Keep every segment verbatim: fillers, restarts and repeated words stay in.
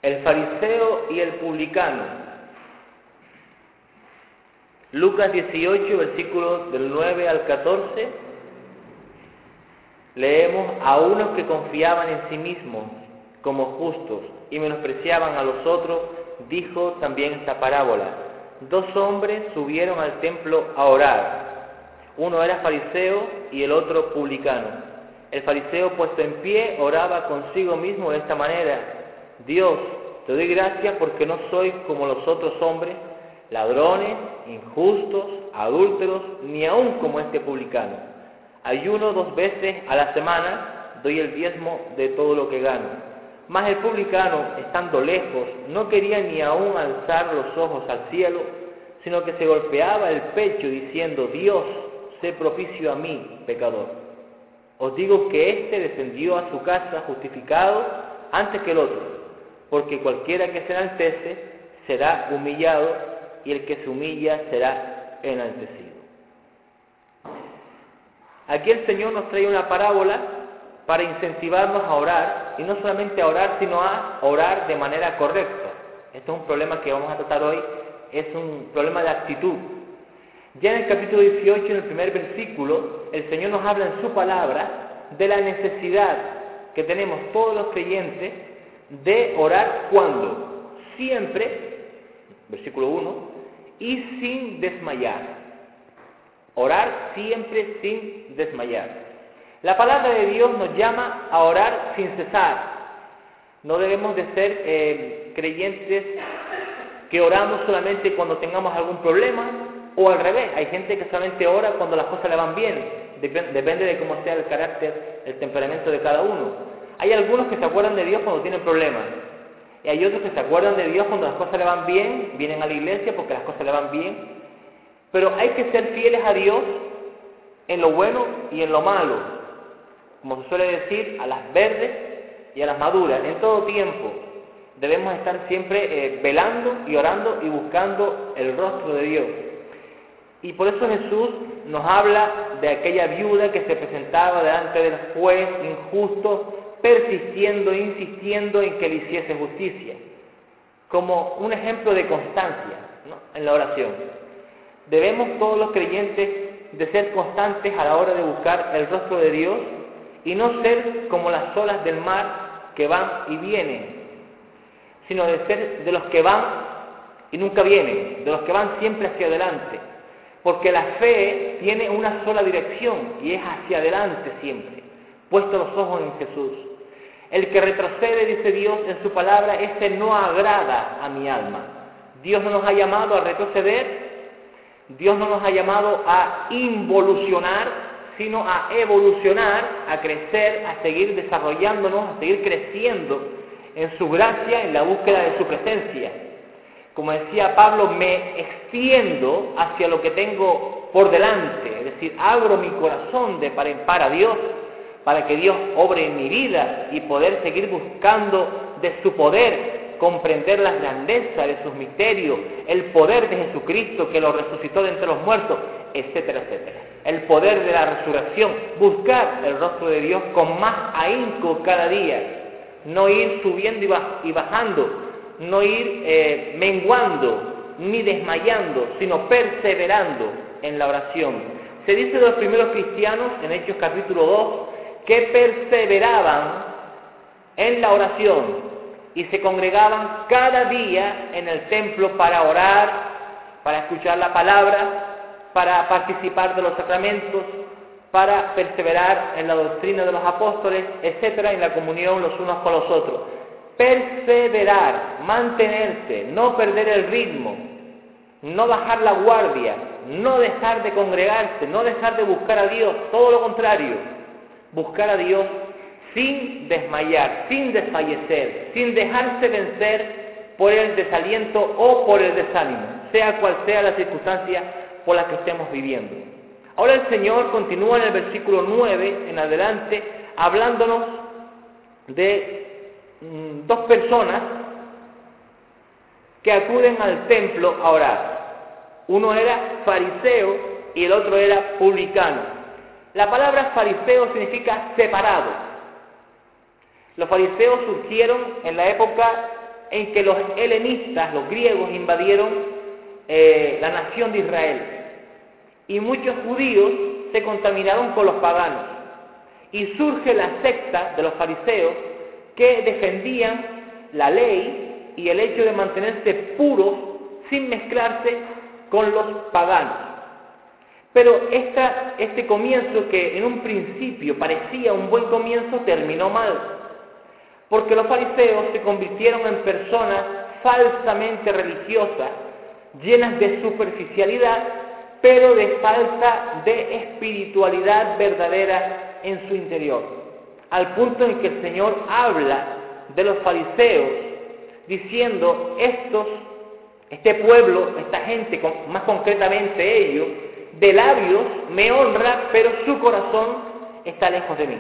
el fariseo y el publicano. Lucas dieciocho, versículos del nueve al catorce, leemos: a unos que confiaban en sí mismos como justos y menospreciaban a los otros, dijo también esta parábola. Dos hombres subieron al templo a orar. Uno era fariseo y el otro publicano. El fariseo, puesto en pie, oraba consigo mismo de esta manera: Dios, te doy gracias porque no soy como los otros hombres, ladrones, injustos, adúlteros, ni aun como este publicano. Ayuno dos veces a la semana, doy el diezmo de todo lo que gano. Mas el publicano, estando lejos, no quería ni aun alzar los ojos al cielo, sino que se golpeaba el pecho diciendo: Dios, sé propicio a mí, pecador. Os digo que éste descendió a su casa justificado antes que el otro, porque cualquiera que se enaltece será humillado, y el que se humilla será enaltecido. Aquí el Señor nos trae una parábola para incentivarnos a orar, y no solamente a orar, sino a orar de manera correcta. Este es un problema que vamos a tratar hoy, es un problema de actitud. Ya en el capítulo dieciocho, en el primer versículo, el Señor nos habla en su palabra de la necesidad que tenemos todos los creyentes de orar cuando, siempre, versículo uno, y sin desmayar. Orar siempre sin desmayar. La palabra de Dios nos llama a orar sin cesar. No debemos de ser eh, creyentes que oramos solamente cuando tengamos algún problema, o al revés, hay gente que solamente ora cuando las cosas le van bien. Dep- depende de cómo sea el carácter, el temperamento de cada uno. Hay algunos que se acuerdan de Dios cuando tienen problemas, y hay otros que se acuerdan de Dios cuando las cosas le van bien, vienen a la iglesia porque las cosas le van bien. Pero hay que ser fieles a Dios en lo bueno y en lo malo, como se suele decir, a las verdes y a las maduras. En todo tiempo debemos estar siempre eh, velando y orando y buscando el rostro de Dios. Y por eso Jesús nos habla de aquella viuda que se presentaba delante del juez injusto, persistiendo e insistiendo en que le hiciese justicia, como un ejemplo de constancia, ¿no?, en la oración. Debemos todos los creyentes de ser constantes a la hora de buscar el rostro de Dios y no ser como las olas del mar que van y vienen, sino de ser de los que van y nunca vienen, de los que van siempre hacia adelante, porque la fe tiene una sola dirección y es hacia adelante siempre, puestos los ojos en Jesús. El que retrocede, dice Dios en su palabra, ese no agrada a mi alma. Dios no nos ha llamado a retroceder, Dios no nos ha llamado a involucionar, sino a evolucionar, a crecer, a seguir desarrollándonos, a seguir creciendo en su gracia, en la búsqueda de su presencia. Como decía Pablo, me extiendo hacia lo que tengo por delante, es decir, abro mi corazón de par en par a Dios, para que Dios obre en mi vida y poder seguir buscando de su poder, comprender la grandeza de sus misterios, el poder de Jesucristo que lo resucitó de entre los muertos, etcétera, etcétera. El poder de la resurrección, buscar el rostro de Dios con más ahínco cada día, no ir subiendo y bajando, no ir eh, menguando ni desmayando, sino perseverando en la oración. Se dice de los primeros cristianos en Hechos capítulo dos que perseveraban en la oración y se congregaban cada día en el templo para orar, para escuchar la palabra, para participar de los sacramentos, para perseverar en la doctrina de los apóstoles, etcétera, en la comunión los unos con los otros. Perseverar, mantenerse, no perder el ritmo, no bajar la guardia, no dejar de congregarse, no dejar de buscar a Dios, todo lo contrario, buscar a Dios sin desmayar, sin desfallecer, sin dejarse vencer por el desaliento o por el desánimo, sea cual sea la circunstancia por la que estemos viviendo. Ahora el Señor continúa en el versículo nueve en adelante, hablándonos de mm, dos personas que acuden al templo a orar. Uno era fariseo y el otro era publicano. La palabra fariseo significa separado. Los fariseos surgieron en la época en que los helenistas, los griegos, invadieron eh, la nación de Israel. Y muchos judíos se contaminaron con los paganos. Y surge la secta de los fariseos que defendían la ley y el hecho de mantenerse puros sin mezclarse con los paganos. Pero esta, este comienzo, que en un principio parecía un buen comienzo, terminó mal, porque los fariseos se convirtieron en personas falsamente religiosas, llenas de superficialidad, pero de falta de espiritualidad verdadera en su interior, al punto en que el Señor habla de los fariseos, diciendo, estos, este pueblo, esta gente, más concretamente ellos, de labios me honra, pero su corazón está lejos de mí.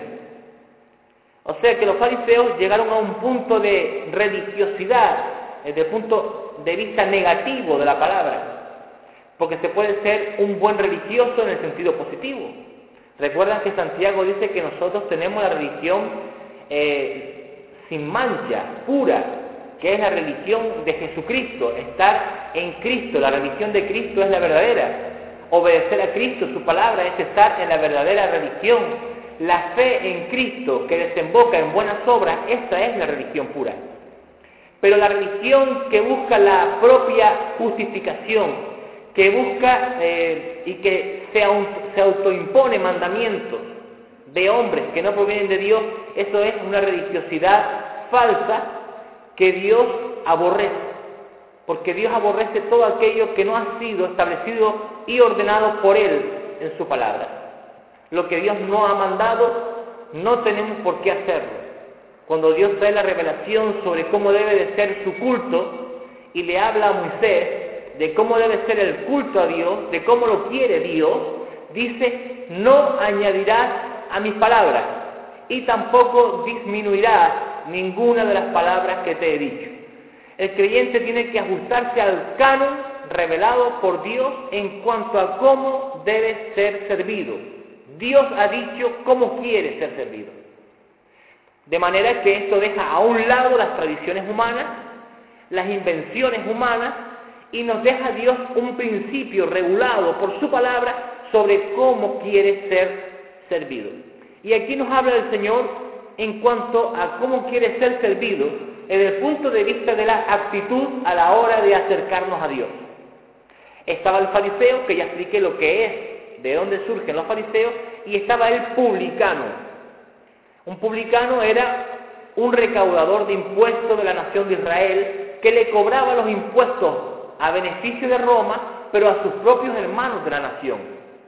O sea que los fariseos llegaron a un punto de religiosidad, desde el punto de vista negativo de la palabra, porque se puede ser un buen religioso en el sentido positivo. Recuerdan que Santiago dice que nosotros tenemos la religión eh, sin mancha, pura, que es la religión de Jesucristo, estar en Cristo. La religión de Cristo es la verdadera. Obedecer a Cristo, su palabra, es estar en la verdadera religión. La fe en Cristo que desemboca en buenas obras, esa es la religión pura. Pero la religión que busca la propia justificación, que busca eh, y que se, se autoimpone mandamientos de hombres que no provienen de Dios, eso es una religiosidad falsa que Dios aborrece. Porque Dios aborrece todo aquello que no ha sido establecido y ordenado por Él en su palabra. Lo que Dios no ha mandado, no tenemos por qué hacerlo. Cuando Dios trae la revelación sobre cómo debe de ser su culto y le habla a Moisés de cómo debe ser el culto a Dios, de cómo lo quiere Dios, dice, no añadirás a mis palabras y tampoco disminuirás ninguna de las palabras que te he dicho. El creyente tiene que ajustarse al canon revelado por Dios en cuanto a cómo debe ser servido. Dios ha dicho cómo quiere ser servido. De manera que esto deja a un lado las tradiciones humanas, las invenciones humanas, y nos deja a Dios un principio regulado por su palabra sobre cómo quiere ser servido. Y aquí nos habla el Señor en cuanto a cómo quiere ser servido desde el punto de vista de la actitud a la hora de acercarnos a Dios. Estaba el fariseo, que ya expliqué lo que es, de dónde surgen los fariseos, y estaba el publicano. Un publicano era un recaudador de impuestos de la nación de Israel que le cobraba los impuestos a beneficio de Roma, pero a sus propios hermanos de la nación.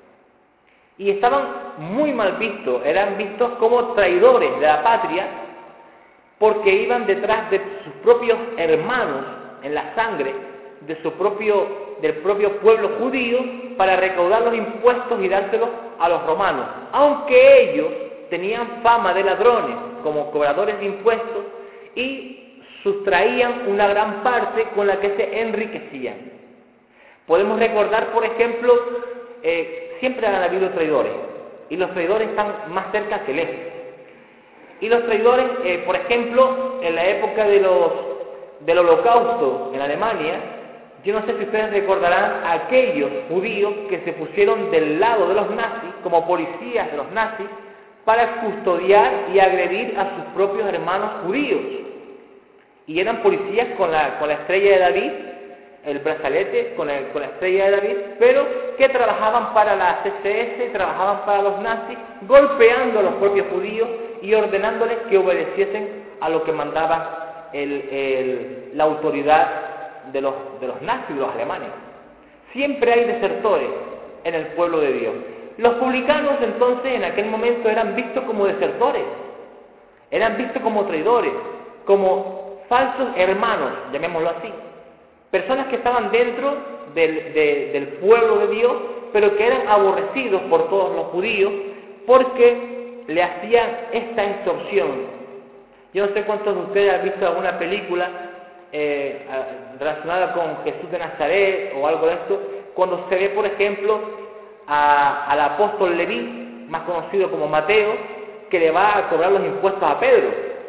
Y estaban muy mal vistos, eran vistos como traidores de la patria, porque iban detrás de sus propios hermanos en la sangre, de su propio, del propio pueblo judío, para recaudar los impuestos y dárselos a los romanos, aunque ellos tenían fama de ladrones como cobradores de impuestos y sustraían una gran parte con la que se enriquecían. Podemos recordar, por ejemplo, eh, siempre han habido traidores, y los traidores están más cerca que lejos. Y los traidores, eh, por ejemplo, en la época de los, del Holocausto en Alemania, yo no sé si ustedes recordarán a aquellos judíos que se pusieron del lado de los nazis, como policías de los nazis, para custodiar y agredir a sus propios hermanos judíos. Y eran policías con la, con la estrella de David, el brazalete con, el, con la estrella de David, pero que trabajaban para la C S S, trabajaban para los nazis, golpeando a los propios judíos y ordenándoles que obedeciesen a lo que mandaba el, el, la autoridad de los, de los nazis, de los alemanes. Siempre hay desertores en el pueblo de Dios. Los publicanos entonces en aquel momento eran vistos como desertores, eran vistos como traidores, como falsos hermanos, llamémoslo así. Personas que estaban dentro del, de, del pueblo de Dios, pero que eran aborrecidos por todos los judíos porque le hacían esta extorsión. Yo no sé cuántos de ustedes han visto alguna película eh, relacionada con Jesús de Nazaret o algo de esto, cuando se ve, por ejemplo, a, al apóstol Leví, más conocido como Mateo, que le va a cobrar los impuestos a Pedro.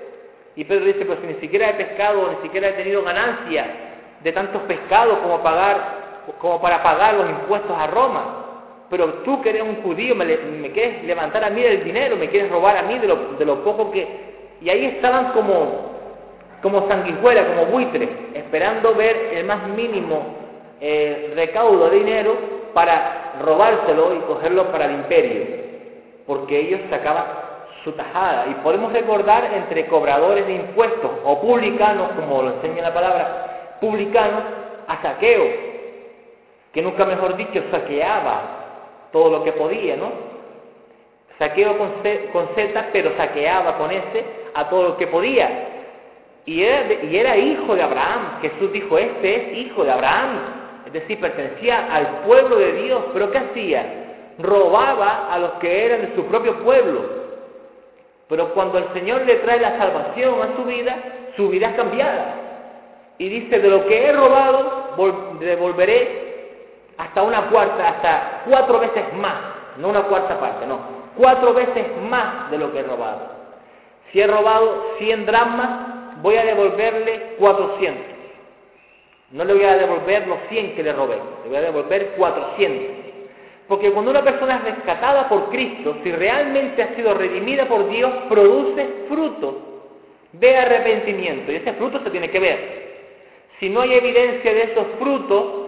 Y Pedro dice, pero si ni siquiera he pescado, ni siquiera he tenido ganancia de tantos pescados como, pagar, como para pagar los impuestos a Roma. Pero tú que eres un judío, me, me quieres levantar a mí del dinero, me quieres robar a mí de lo, de lo poco que... Y ahí estaban como, como sanguijuelas, como buitres, esperando ver el más mínimo eh, recaudo de dinero para robárselo y cogerlo para el imperio, porque ellos sacaban su tajada. Y podemos recordar entre cobradores de impuestos o publicanos, como lo enseña la palabra, publicanos, a Zaqueo, que nunca mejor dicho saqueaba todo lo que podía, ¿no? Saqueo con, C, con Z, pero saqueaba con S a todo lo que podía. Y era, de, y era hijo de Abraham. Jesús dijo, este es hijo de Abraham. Es decir, pertenecía al pueblo de Dios. ¿Pero qué hacía? Robaba a los que eran de su propio pueblo. Pero cuando el Señor le trae la salvación a su vida, su vida es cambiada. Y dice, de lo que he robado, devolveré hasta una cuarta, hasta cuatro veces más, no una cuarta parte, no, cuatro veces más de lo que he robado. Si he robado cien dracmas, voy a devolverle cuatrocientos. No le voy a devolver los cien que le robé, le voy a devolver cuatrocientos. Porque cuando una persona es rescatada por Cristo, si realmente ha sido redimida por Dios, produce fruto de arrepentimiento. Y ese fruto se tiene que ver. Si no hay evidencia de esos frutos,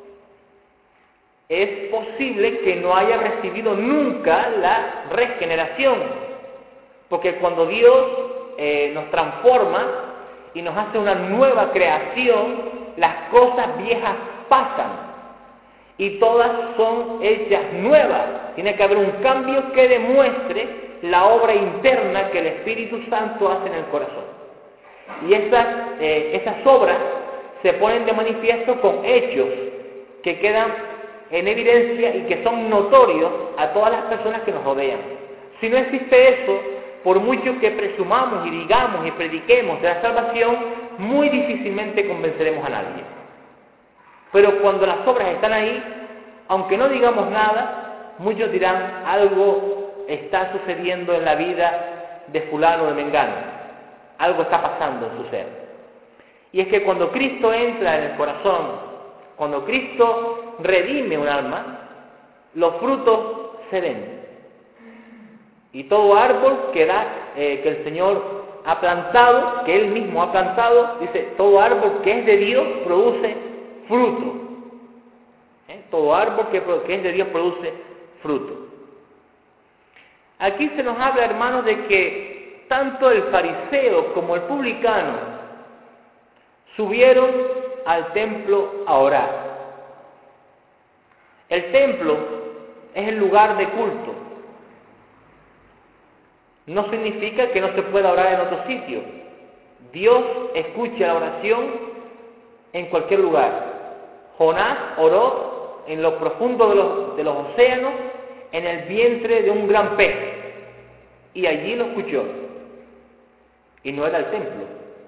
es posible que no haya recibido nunca la regeneración. Porque cuando Dios eh, nos transforma y nos hace una nueva creación, las cosas viejas pasan y todas son hechas nuevas. Tiene que haber un cambio que demuestre la obra interna que el Espíritu Santo hace en el corazón. Y esas, eh, esas obras se ponen de manifiesto con hechos que quedan en evidencia y que son notorios a todas las personas que nos rodean. Si no existe eso, por mucho que presumamos y digamos y prediquemos de la salvación, muy difícilmente convenceremos a nadie. Pero cuando las obras están ahí, aunque no digamos nada, muchos dirán, algo está sucediendo en la vida de fulano de mengano, algo está pasando en su ser. Y es que cuando Cristo entra en el corazón, cuando Cristo redime un alma, los frutos se ven. Y todo árbol que da, eh, que el Señor ha plantado, que Él mismo ha plantado, dice, todo árbol que es de Dios produce fruto. ¿Eh? Todo árbol que, que es de Dios produce fruto. Aquí se nos habla, hermanos, de que tanto el fariseo como el publicano subieron al templo a orar. El templo es el lugar de culto. No significa que no se pueda orar en otro sitio. Dios escucha la oración en cualquier lugar. Jonás oró en lo profundo de los, de los océanos, en el vientre de un gran pez, y allí lo escuchó. Y no era el templo.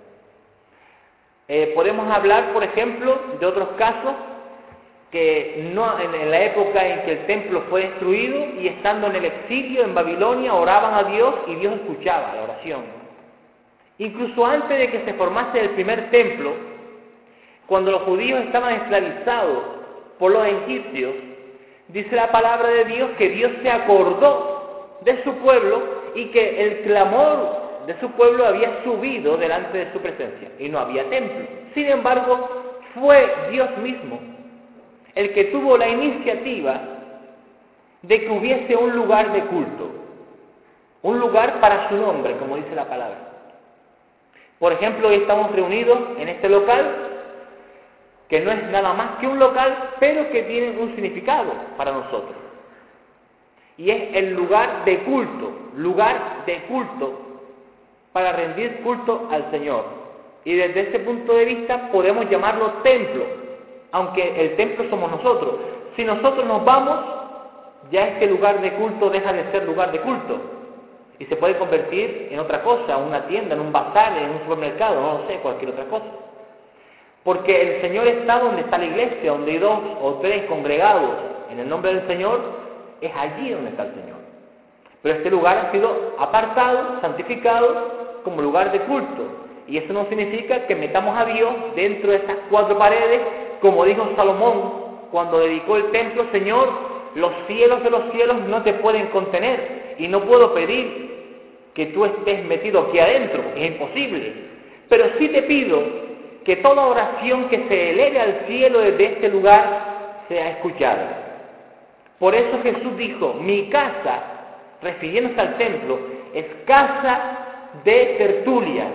Eh, podemos hablar, por ejemplo, de otros casos que no, en, en la época en que el templo fue destruido y estando en el exilio en Babilonia oraban a Dios y Dios escuchaba la oración. Incluso antes de que se formase el primer templo, cuando los judíos estaban esclavizados por los egipcios, dice la palabra de Dios que Dios se acordó de su pueblo y que el clamor de su pueblo había subido delante de su presencia y no había templo. Sin embargo, fue Dios mismo el que tuvo la iniciativa de que hubiese un lugar de culto, un lugar para su nombre, como dice la palabra. Por ejemplo, hoy estamos reunidos en este local, que no es nada más que un local, pero que tiene un significado para nosotros. Y es el lugar de culto, lugar de culto, para rendir culto al Señor. Y desde ese punto de vista podemos llamarlo templo, aunque el templo somos nosotros. Si nosotros nos vamos, ya este lugar de culto deja de ser lugar de culto y se puede convertir en otra cosa, una tienda, en un bazar, en un supermercado, no lo sé, cualquier otra cosa. Porque el Señor está donde está la iglesia, donde hay dos o tres congregados en el nombre del Señor, es allí donde está el Señor. Pero este lugar ha sido apartado, santificado como lugar de culto. Y eso no significa que metamos a Dios dentro de estas cuatro paredes, como dijo Salomón cuando dedicó el templo: Señor, los cielos de los cielos no te pueden contener, y no puedo pedir que tú estés metido aquí adentro, es imposible. Pero sí te pido que toda oración que se eleve al cielo desde este lugar sea escuchada. Por eso Jesús dijo: mi casa, refiriéndose al templo, es casa de tertulias.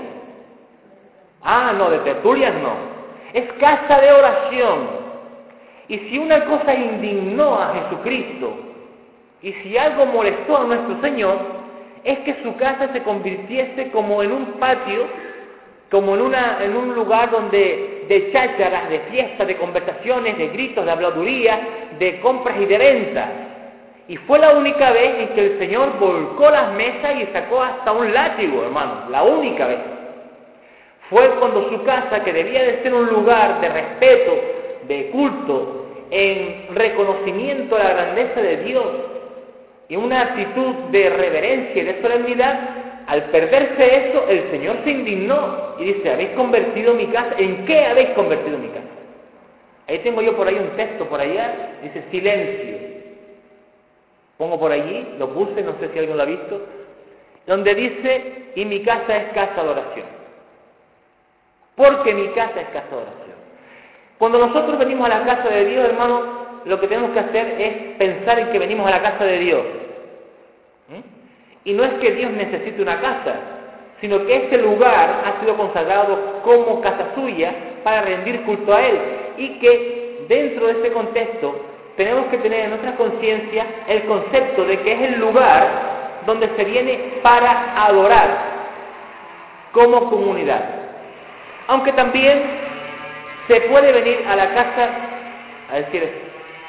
Ah, no, de tertulias no. Es casa de oración. Y si una cosa indignó a Jesucristo, y si algo molestó a nuestro Señor, es que su casa se convirtiese como en un patio, como en, una, en un lugar donde de chácharas, de fiestas, de conversaciones, de gritos, de habladuría, de compras y de ventas. Y fue la única vez en que el Señor volcó las mesas y sacó hasta un látigo, hermanos, la única vez. Fue cuando su casa, que debía de ser un lugar de respeto, de culto, en reconocimiento a la grandeza de Dios, y una actitud de reverencia y de solemnidad, al perderse eso, el Señor se indignó y dice: ¿habéis convertido mi casa? ¿En qué habéis convertido mi casa? Ahí tengo yo por ahí un texto, por allá, dice silencio. Pongo por allí, lo puse, no sé si alguien lo ha visto, donde dice: y mi casa es casa de oración. Porque mi casa es casa de oración. Cuando nosotros venimos a la casa de Dios, hermano, lo que tenemos que hacer es pensar en que venimos a la casa de Dios. ¿Mm? Y no es que Dios necesite una casa, sino que este lugar ha sido consagrado como casa suya para rendir culto a Él. Y que dentro de este contexto tenemos que tener en nuestra conciencia el concepto de que es el lugar donde se viene para adorar como comunidad. Aunque también se puede venir a la casa a decir esto: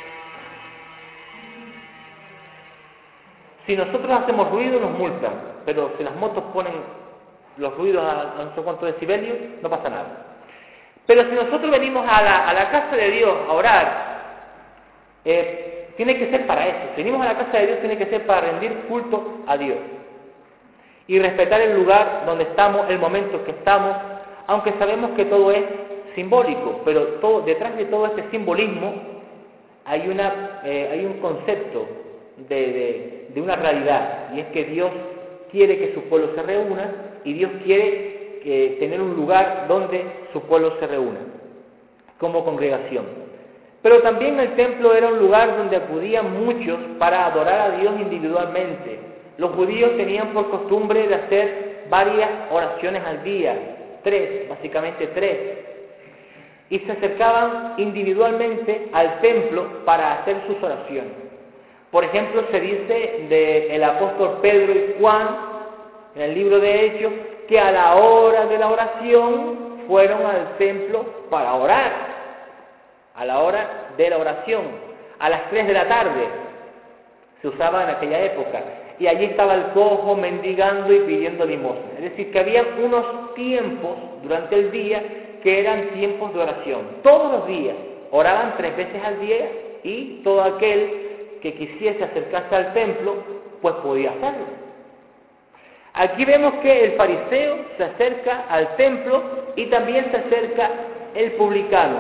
si nosotros hacemos ruido nos multan, pero si las motos ponen los ruidos a, a no sé cuántos decibelios, no pasa nada. Pero si nosotros venimos a la, a la casa de Dios a orar, eh, tiene que ser para eso. Si venimos a la casa de Dios, tiene que ser para rendir culto a Dios y respetar el lugar donde estamos, el momento que estamos, aunque sabemos que todo es simbólico, pero todo, detrás de todo este simbolismo hay, una, eh, hay un concepto de, de, de una realidad, y es que Dios quiere que su pueblo se reúna, y Dios quiere eh, tener un lugar donde su pueblo se reúna como congregación. Pero también el templo era un lugar donde acudían muchos para adorar a Dios individualmente. Los judíos tenían por costumbre de hacer varias oraciones al día, tres, básicamente tres, y se acercaban individualmente al templo para hacer sus oraciones. Por ejemplo, se dice del apóstol Pedro y Juan, en el libro de Hechos, que a la hora de la oración fueron al templo para orar, a la hora de la oración, a las tres de la tarde, se usaba en aquella época, y allí estaba el cojo mendigando y pidiendo limosna. Es decir, que había unos tiempos durante el día que eran tiempos de oración. Todos los días oraban tres veces al día, y todo aquel que quisiese acercarse al templo, pues podía hacerlo. Aquí vemos que el fariseo se acerca al templo y también se acerca el publicano.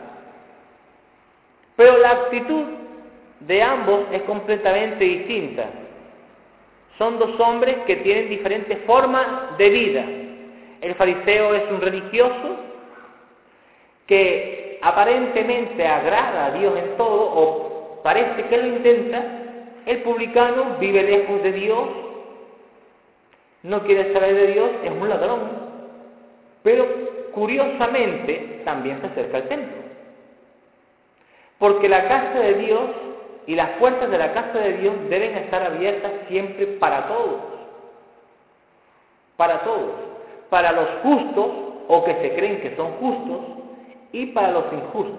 Pero la actitud de ambos es completamente distinta. Son dos hombres que tienen diferentes formas de vida. El fariseo es un religioso que aparentemente agrada a Dios en todo, o parece que lo intenta. El publicano vive lejos de Dios, no quiere saber de Dios, es un ladrón, pero curiosamente también se acerca al templo. Porque la casa de Dios y las puertas de la casa de Dios deben estar abiertas siempre para todos. Para todos. Para los justos, o que se creen que son justos, y para los injustos.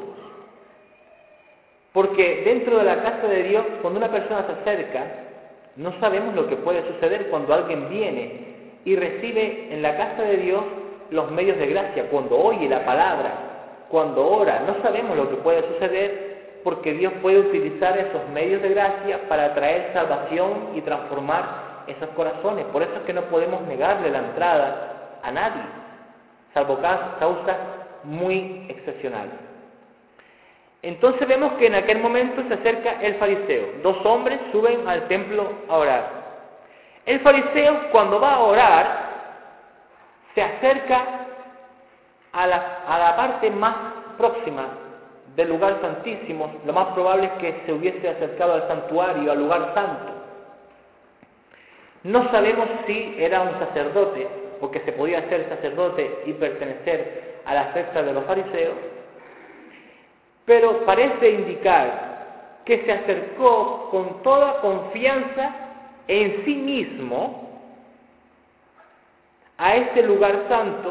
Porque dentro de la casa de Dios, cuando una persona se acerca, no sabemos lo que puede suceder cuando alguien viene y recibe en la casa de Dios los medios de gracia, cuando oye la palabra, cuando ora. No sabemos lo que puede suceder, porque Dios puede utilizar esos medios de gracia para traer salvación y transformar esos corazones. Por eso es que no podemos negarle la entrada a nadie, salvo causas muy excepcionales. Entonces vemos que en aquel momento se acerca el fariseo. Dos hombres suben al templo a orar. El fariseo, cuando va a orar, se acerca a la, a la parte más próxima del lugar santísimo. Lo más probable es que se hubiese acercado al santuario, al lugar santo. No sabemos si era un sacerdote, porque se podía ser sacerdote y pertenecer a la secta de los fariseos, pero parece indicar que se acercó con toda confianza en sí mismo a este lugar santo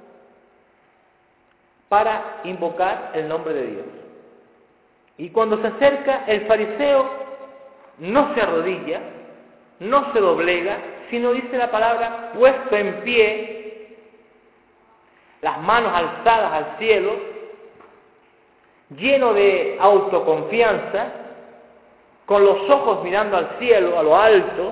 para invocar el nombre de Dios. Y cuando se acerca, el fariseo no se arrodilla, no se doblega, sino dice la palabra, puesto en pie, las manos alzadas al cielo, lleno de autoconfianza, con los ojos mirando al cielo, a lo alto,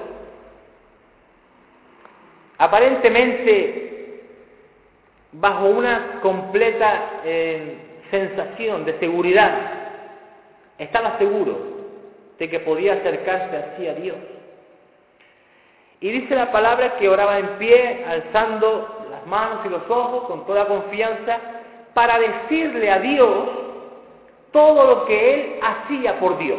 aparentemente bajo una completa eh, sensación de seguridad. Estaba seguro de que podía acercarse así a Dios. Y dice la palabra que oraba en pie, alzando las manos y los ojos con toda confianza, para decirle a Dios todo lo que él hacía por Dios,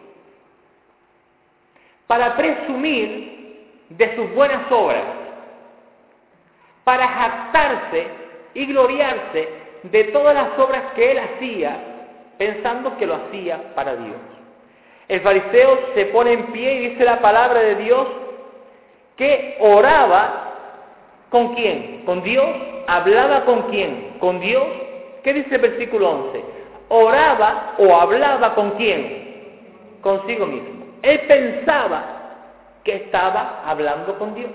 para presumir de sus buenas obras, para jactarse y gloriarse de todas las obras que él hacía, pensando que lo hacía para Dios. El fariseo se pone en pie y dice la palabra de Dios que oraba ¿con quién? Con Dios. ¿Hablaba con quién? Con Dios. ¿Qué dice el versículo once? Oraba o hablaba ¿con quién? Consigo mismo. Él pensaba que estaba hablando con Dios.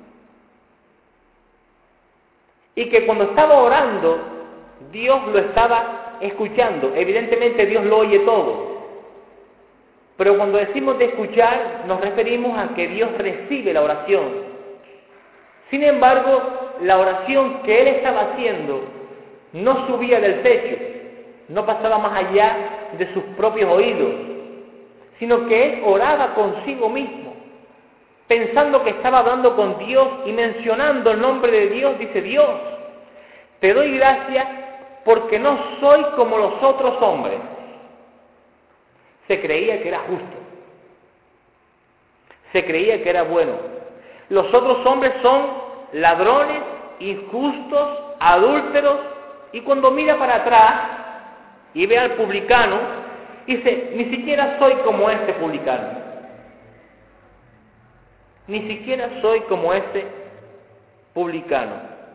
Y que cuando estaba orando, Dios lo estaba escuchando. Evidentemente Dios lo oye todo. Pero cuando decimos de escuchar, nos referimos a que Dios recibe la oración. Sin embargo, la oración que él estaba haciendo no subía del techo, no pasaba más allá de sus propios oídos, sino que él oraba consigo mismo, pensando que estaba hablando con Dios y mencionando el nombre de Dios. Dice: Dios, te doy gracias porque no soy como los otros hombres. Se creía que era justo, se creía que era bueno. Los otros hombres son ladrones, injustos, adúlteros, y cuando mira para atrás y ve al publicano, dice: ni siquiera soy como este publicano, ni siquiera soy como este publicano.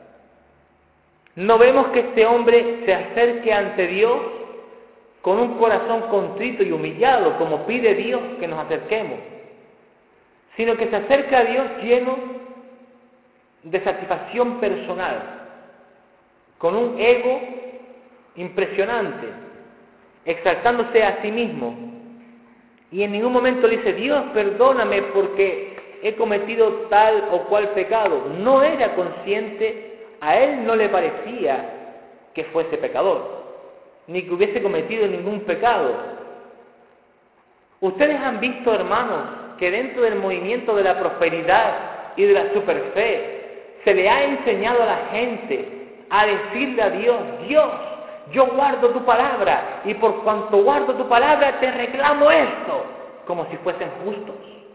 No vemos que este hombre se acerque ante Dios con un corazón contrito y humillado, como pide Dios que nos acerquemos, sino que se acerca a Dios lleno de satisfacción personal, con un ego impresionante, exaltándose a sí mismo, y en ningún momento le dice: Dios, perdóname porque he cometido tal o cual pecado. No era consciente, a él no le parecía que fuese pecador, ni que hubiese cometido ningún pecado. Ustedes han visto, hermanos, que dentro del movimiento de la prosperidad y de la superfe se le ha enseñado a la gente a decirle a Dios: Dios, yo guardo tu palabra, y por cuanto guardo tu palabra te reclamo esto, como si fuesen justos.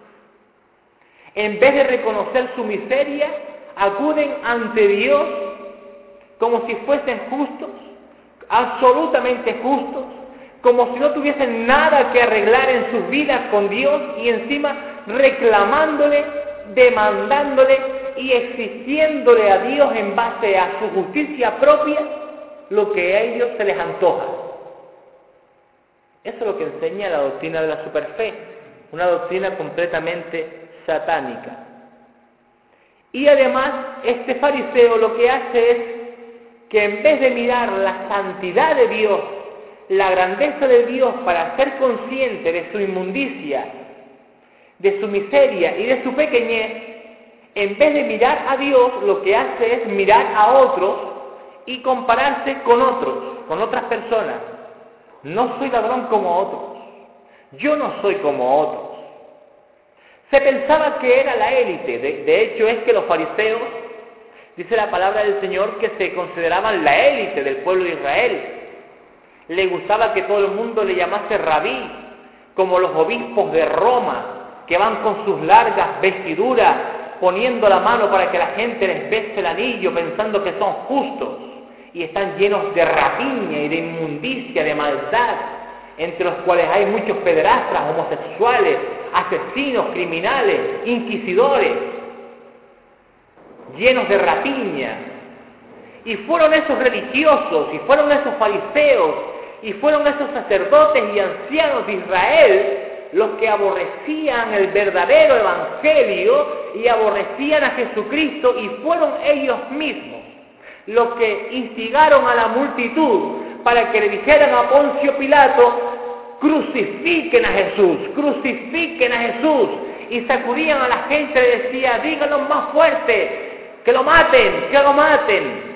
En vez de reconocer su miseria, acuden ante Dios como si fuesen justos, absolutamente justos, como si no tuviesen nada que arreglar en sus vidas con Dios, y encima reclamándole, demandándole y exigiéndole a Dios en base a su justicia propia lo que a ellos se les antoja. Eso es lo que enseña la doctrina de la superfe, una doctrina completamente satánica. Y además, este fariseo lo que hace es que en vez de mirar la santidad de Dios, la grandeza de Dios, para ser consciente de su inmundicia, de su miseria y de su pequeñez, en vez de mirar a Dios, lo que hace es mirar a otros y compararse con otros, con otras personas. No soy ladrón como otros. Yo no soy como otros. Se pensaba que era la élite. De, de hecho, es que los fariseos, dice la palabra del Señor, que se consideraban la élite del pueblo de Israel. Le gustaba que todo el mundo le llamase rabí, como los obispos de Roma, que van con sus largas vestiduras, poniendo la mano para que la gente les bese el anillo, pensando que son justos, y están llenos de rapiña y de inmundicia, de maldad, entre los cuales hay muchos pederastras, homosexuales, asesinos, criminales, inquisidores, llenos de rapiña. Y fueron esos religiosos, y fueron esos fariseos, y fueron esos sacerdotes y ancianos de Israel los que aborrecían el verdadero evangelio y aborrecían a Jesucristo, y fueron ellos mismos los que instigaron a la multitud para que le dijeran a Poncio Pilato: crucifiquen a Jesús, crucifiquen a Jesús, y sacudían a la gente y le decía: díganlo más fuerte, que lo maten, que lo maten.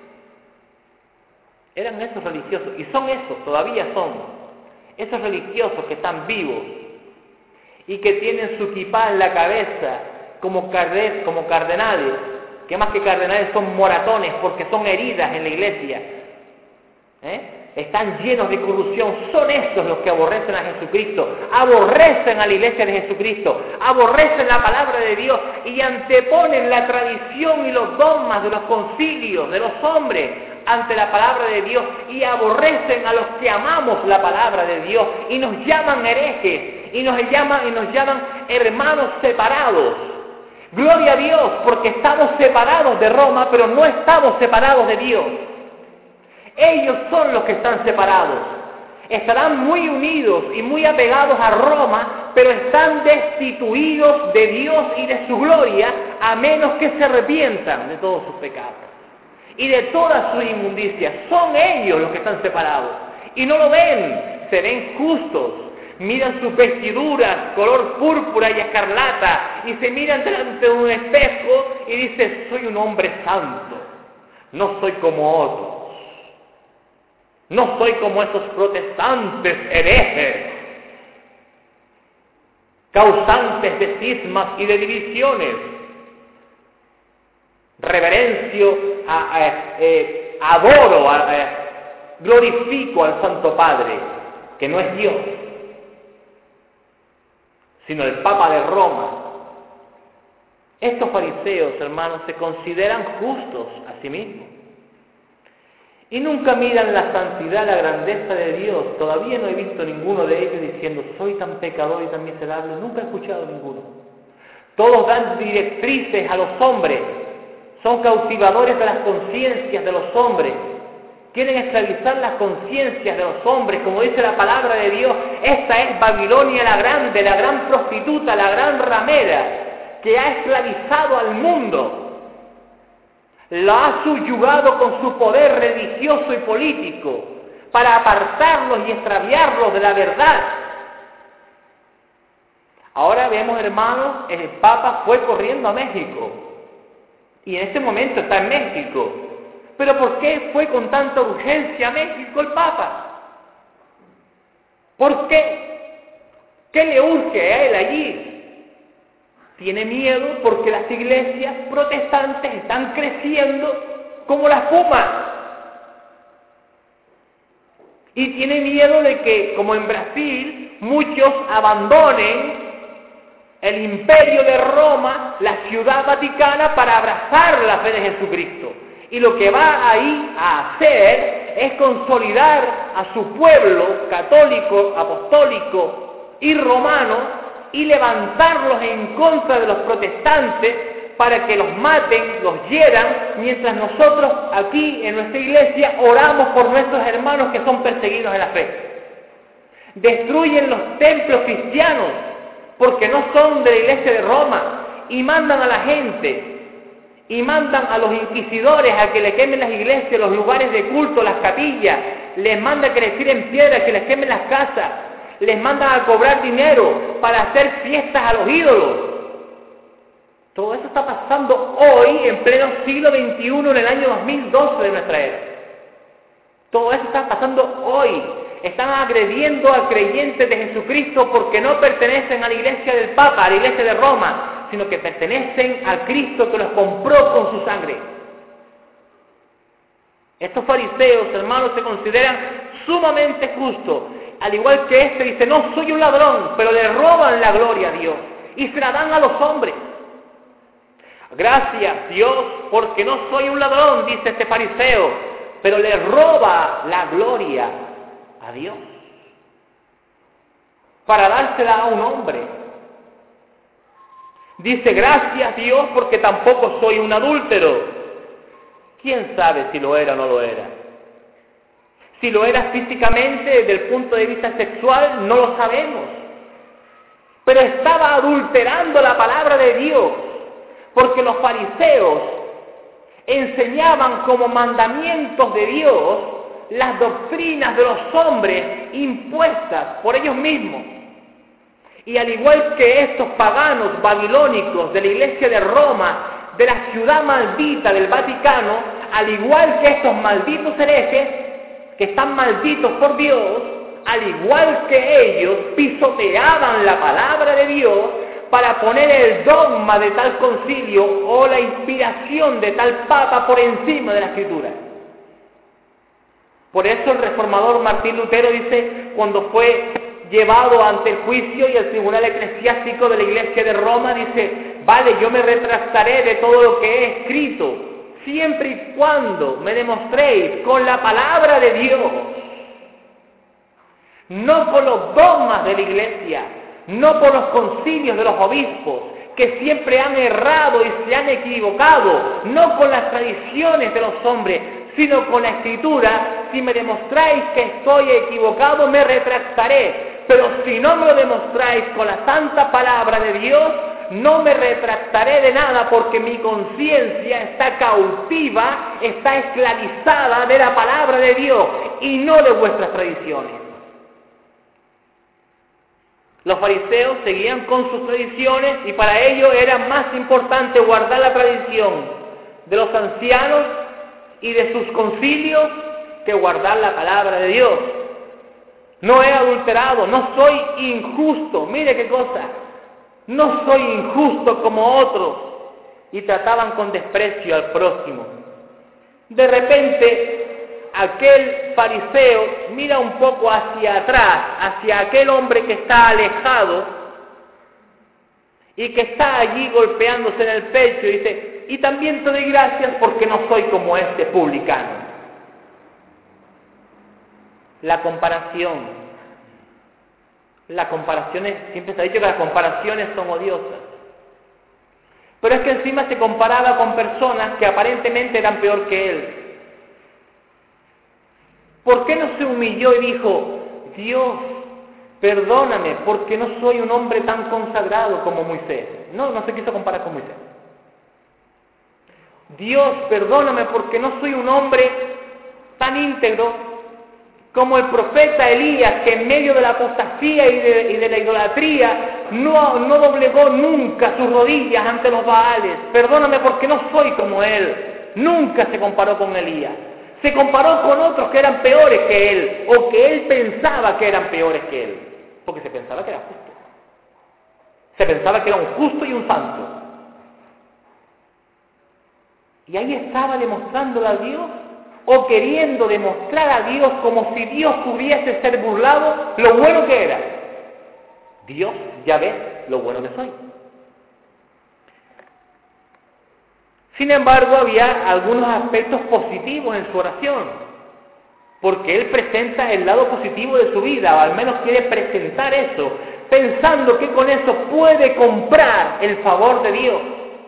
Eran esos religiosos, y son esos, todavía son, esos religiosos que están vivos y que tienen su kipá en la cabeza como, carde, como cardenales, que más que cardenales son moratones porque son heridas en la iglesia. ¿Eh? Están llenos de corrupción. Son estos los que aborrecen a Jesucristo, aborrecen a la iglesia de Jesucristo, aborrecen la palabra de Dios y anteponen la tradición y los dogmas de los concilios, de los hombres, ante la palabra de Dios, y aborrecen a los que amamos la palabra de Dios y nos llaman herejes y nos llaman, y nos llaman hermanos separados. Gloria a Dios, porque estamos separados de Roma, pero no estamos separados de Dios. Ellos son los que están separados. Estarán muy unidos y muy apegados a Roma, pero están destituidos de Dios y de su gloria, a menos que se arrepientan de todos sus pecados y de toda su inmundicia. Son ellos los que están separados. Y no lo ven, se ven justos. Miran sus vestiduras, color púrpura y escarlata, y se miran delante de un espejo y dicen: soy un hombre santo, no soy como otros. No soy como esos protestantes herejes, causantes de cismas y de divisiones. Reverencio, a, a, eh, adoro, a, a, glorifico al Santo Padre, que no es Dios, sino el Papa de Roma. Estos fariseos, hermanos, se consideran justos a sí mismos. Y nunca miran la santidad, la grandeza de Dios. Todavía no he visto ninguno de ellos diciendo: soy tan pecador y tan miserable. Nunca he escuchado ninguno. Todos dan directrices a los hombres. Son cautivadores de las conciencias de los hombres. Quieren esclavizar las conciencias de los hombres. Como dice la palabra de Dios, esta es Babilonia la grande, la gran prostituta, la gran ramera, que ha esclavizado al mundo. La ha subyugado con su poder religioso y político para apartarlos y extraviarlos de la verdad. Ahora vemos, hermanos, el Papa fue corriendo a México y en este momento está en México. ¿Pero por qué fue con tanta urgencia a México el Papa? ¿Por qué? ¿Qué le urge a él allí? Tiene miedo porque las iglesias protestantes están creciendo como la espuma. Y tiene miedo de que, como en Brasil, muchos abandonen el imperio de Roma, la ciudad vaticana, para abrazar la fe de Jesucristo. Y lo que va ahí a hacer es consolidar a su pueblo católico, apostólico y romano, y levantarlos en contra de los protestantes para que los maten, los hieran, mientras nosotros aquí en nuestra iglesia oramos por nuestros hermanos que son perseguidos en la fe. Destruyen los templos cristianos porque no son de la iglesia de Roma, y mandan a la gente, y mandan a los inquisidores a que le quemen las iglesias, los lugares de culto, las capillas, les manda que les tiren piedras, que les quemen las casas, Les mandan a cobrar dinero para hacer fiestas a los ídolos. Todo eso está pasando hoy, en pleno siglo veintiuno, en el año dos mil doce de nuestra era. Todo eso está pasando hoy. Están agrediendo a creyentes de Jesucristo porque no pertenecen a la iglesia del Papa, a la iglesia de Roma, sino que pertenecen al Cristo que los compró con su sangre. Estos fariseos, hermanos, se consideran sumamente justos. Al igual que este dice, no soy un ladrón, pero le roban la gloria a Dios y se la dan a los hombres. Gracias, Dios, porque no soy un ladrón, dice este fariseo, pero le roba la gloria a Dios para dársela a un hombre. Dice, gracias, Dios, porque tampoco soy un adúltero. ¿Quién sabe si lo era o no lo era? Si lo era físicamente, desde el punto de vista sexual, no lo sabemos. Pero estaba adulterando la palabra de Dios, porque los fariseos enseñaban como mandamientos de Dios las doctrinas de los hombres impuestas por ellos mismos. Y al igual que estos paganos babilónicos de la iglesia de Roma, de la ciudad maldita del Vaticano, al igual que estos malditos herejes, que están malditos por Dios, al igual que ellos, pisoteaban la palabra de Dios para poner el dogma de tal concilio o la inspiración de tal papa por encima de la Escritura. Por eso el reformador Martín Lutero dice, cuando fue llevado ante el juicio y el tribunal eclesiástico de la iglesia de Roma, dice, vale, yo me retractaré de todo lo que he escrito, siempre y cuando me demostréis con la palabra de Dios, no con los dogmas de la iglesia, no por los concilios de los obispos, que siempre han errado y se han equivocado, no con las tradiciones de los hombres, sino con la Escritura. Si me demostráis que estoy equivocado, me retractaré. Pero si no me lo demostráis con la santa palabra de Dios, no me retractaré de nada, porque mi conciencia está cautiva, está esclavizada de la palabra de Dios y no de vuestras tradiciones. Los fariseos seguían con sus tradiciones y para ellos era más importante guardar la tradición de los ancianos y de sus concilios que guardar la palabra de Dios. No he adulterado, no soy injusto, mire qué cosa, no soy injusto como otros, y trataban con desprecio al próximo. De repente, aquel fariseo mira un poco hacia atrás, hacia aquel hombre que está alejado y que está allí golpeándose en el pecho y dice, y también te doy gracias porque no soy como este publicano. La comparación, las comparaciones, siempre se ha dicho que las comparaciones son odiosas, pero es que encima se comparaba con personas que aparentemente eran peor que él. ¿Por qué no se humilló y dijo, Dios, perdóname porque no soy un hombre tan consagrado como Moisés? No, no se quiso comparar con Moisés. Dios, perdóname porque no soy un hombre tan íntegro como el profeta Elías, que en medio de la apostasía y de, y de la idolatría no, no doblegó nunca sus rodillas ante los Baales. Perdóname porque no soy como él. Nunca se comparó con Elías. Se comparó con otros que eran peores que él, o que él pensaba que eran peores que él, porque se pensaba que era justo. Se pensaba que era un justo y un santo. Y ahí estaba demostrándole a Dios, o queriendo demostrar a Dios como si Dios pudiese ser burlado lo bueno que era. Dios, ya ves lo bueno que soy. Sin embargo, había algunos aspectos positivos en su oración, porque él presenta el lado positivo de su vida, o al menos quiere presentar eso, pensando que con eso puede comprar el favor de Dios.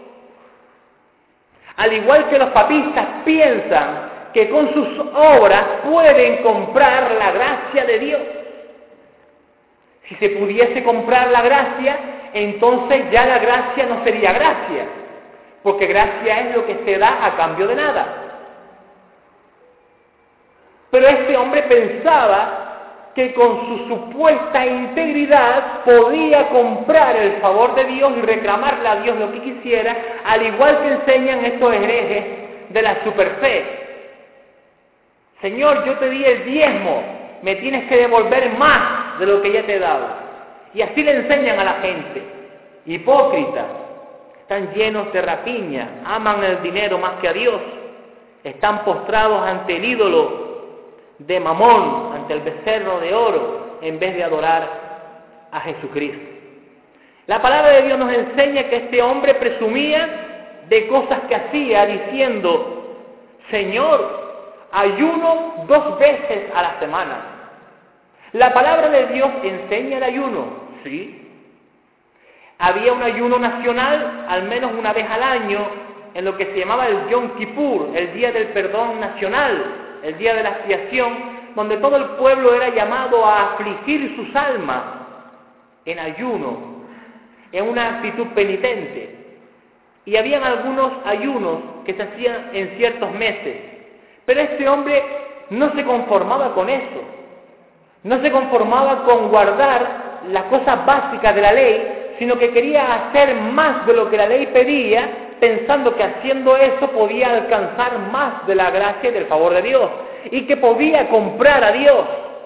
Al igual que los papistas piensan que con sus obras pueden comprar la gracia de Dios. Si se pudiese comprar la gracia, entonces ya la gracia no sería gracia, porque gracia es lo que se da a cambio de nada. Pero este hombre pensaba que con su supuesta integridad podía comprar el favor de Dios y reclamarle a Dios lo que quisiera, al igual que enseñan estos herejes de la superfe. Señor, yo te di el diezmo, me tienes que devolver más de lo que ya te he dado. Y así le enseñan a la gente. Hipócritas, están llenos de rapiña, aman el dinero más que a Dios, están postrados ante el ídolo de Mamón, ante el becerro de oro, en vez de adorar a Jesucristo. La palabra de Dios nos enseña que este hombre presumía de cosas que hacía, diciendo: Señor, ayuno dos veces a la semana. La palabra de Dios enseña el ayuno, ¿sí? Había un ayuno nacional, al menos una vez al año, en lo que se llamaba el Yom Kippur, el Día del Perdón Nacional, el Día de la Expiación, donde todo el pueblo era llamado a afligir sus almas en ayuno, en una actitud penitente. Y habían algunos ayunos que se hacían en ciertos meses, pero este hombre no se conformaba con eso, no se conformaba con guardar las cosas básicas de la ley, sino que quería hacer más de lo que la ley pedía, pensando que haciendo eso podía alcanzar más de la gracia y del favor de Dios, y que podía comprar a Dios,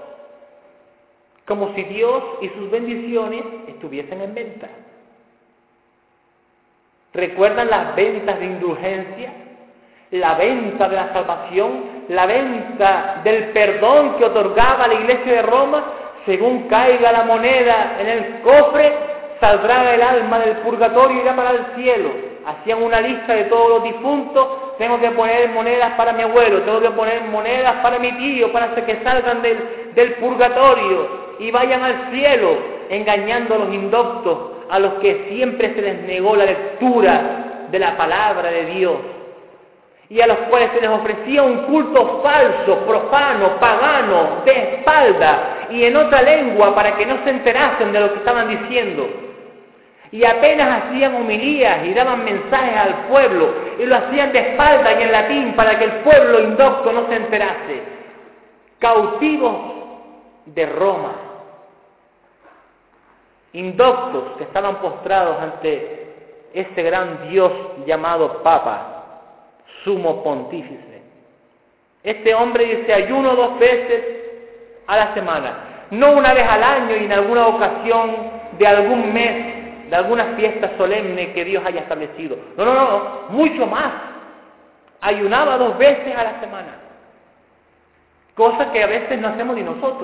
como si Dios y sus bendiciones estuviesen en venta. ¿Recuerdan las ventas de indulgencia? La venta de la salvación, la venta del perdón que otorgaba la Iglesia de Roma. Según caiga la moneda en el cofre, saldrá el alma del purgatorio y irá para el cielo. Hacían una lista de todos los difuntos: tengo que poner monedas para mi abuelo, tengo que poner monedas para mi tío, para que salgan del, del purgatorio y vayan al cielo, engañando a los indoctos, a los que siempre se les negó la lectura de la palabra de Dios, y a los cuales se les ofrecía un culto falso, profano, pagano, de espalda y en otra lengua, para que no se enterasen de lo que estaban diciendo. Y apenas hacían homilías y daban mensajes al pueblo, y lo hacían de espalda y en latín para que el pueblo indocto no se enterase. Cautivos de Roma, indoctos que estaban postrados ante ese gran Dios llamado Papa, Sumo Pontífice. Este hombre dice: ayuno dos veces a la semana, no una vez al año y en alguna ocasión de algún mes, de alguna fiesta solemne que Dios haya establecido. No, no, no, mucho más. Ayunaba dos veces a la semana, cosa que a veces no hacemos ni nosotros.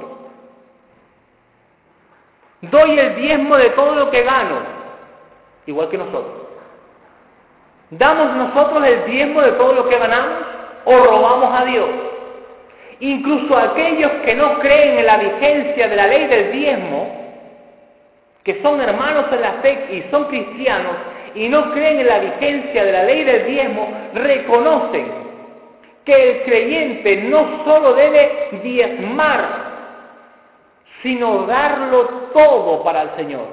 Doy el diezmo de todo lo que gano, igual que nosotros. ¿Damos nosotros el diezmo de todo lo que ganamos o robamos a Dios? Incluso aquellos que no creen en la vigencia de la ley del diezmo, que son hermanos en la fe y son cristianos y no creen en la vigencia de la ley del diezmo, reconocen que el creyente no solo debe diezmar, sino darlo todo para el Señor,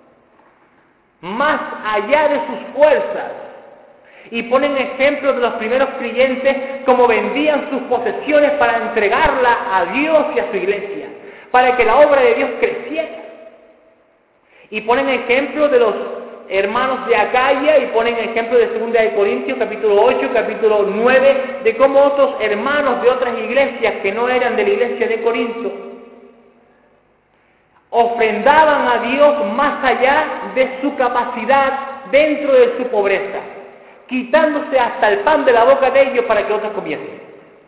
más allá de sus fuerzas. Y ponen ejemplos de los primeros creyentes, como vendían sus posesiones para entregarla a Dios y a su iglesia, para que la obra de Dios creciera. Y ponen ejemplos de los hermanos de Acaya, y ponen ejemplos de segunda de Corintios, capítulo ocho, capítulo nueve, de cómo otros hermanos de otras iglesias que no eran de la iglesia de Corinto ofrendaban a Dios más allá de su capacidad dentro de su pobreza, quitándose hasta el pan de la boca de ellos para que otros comiesen.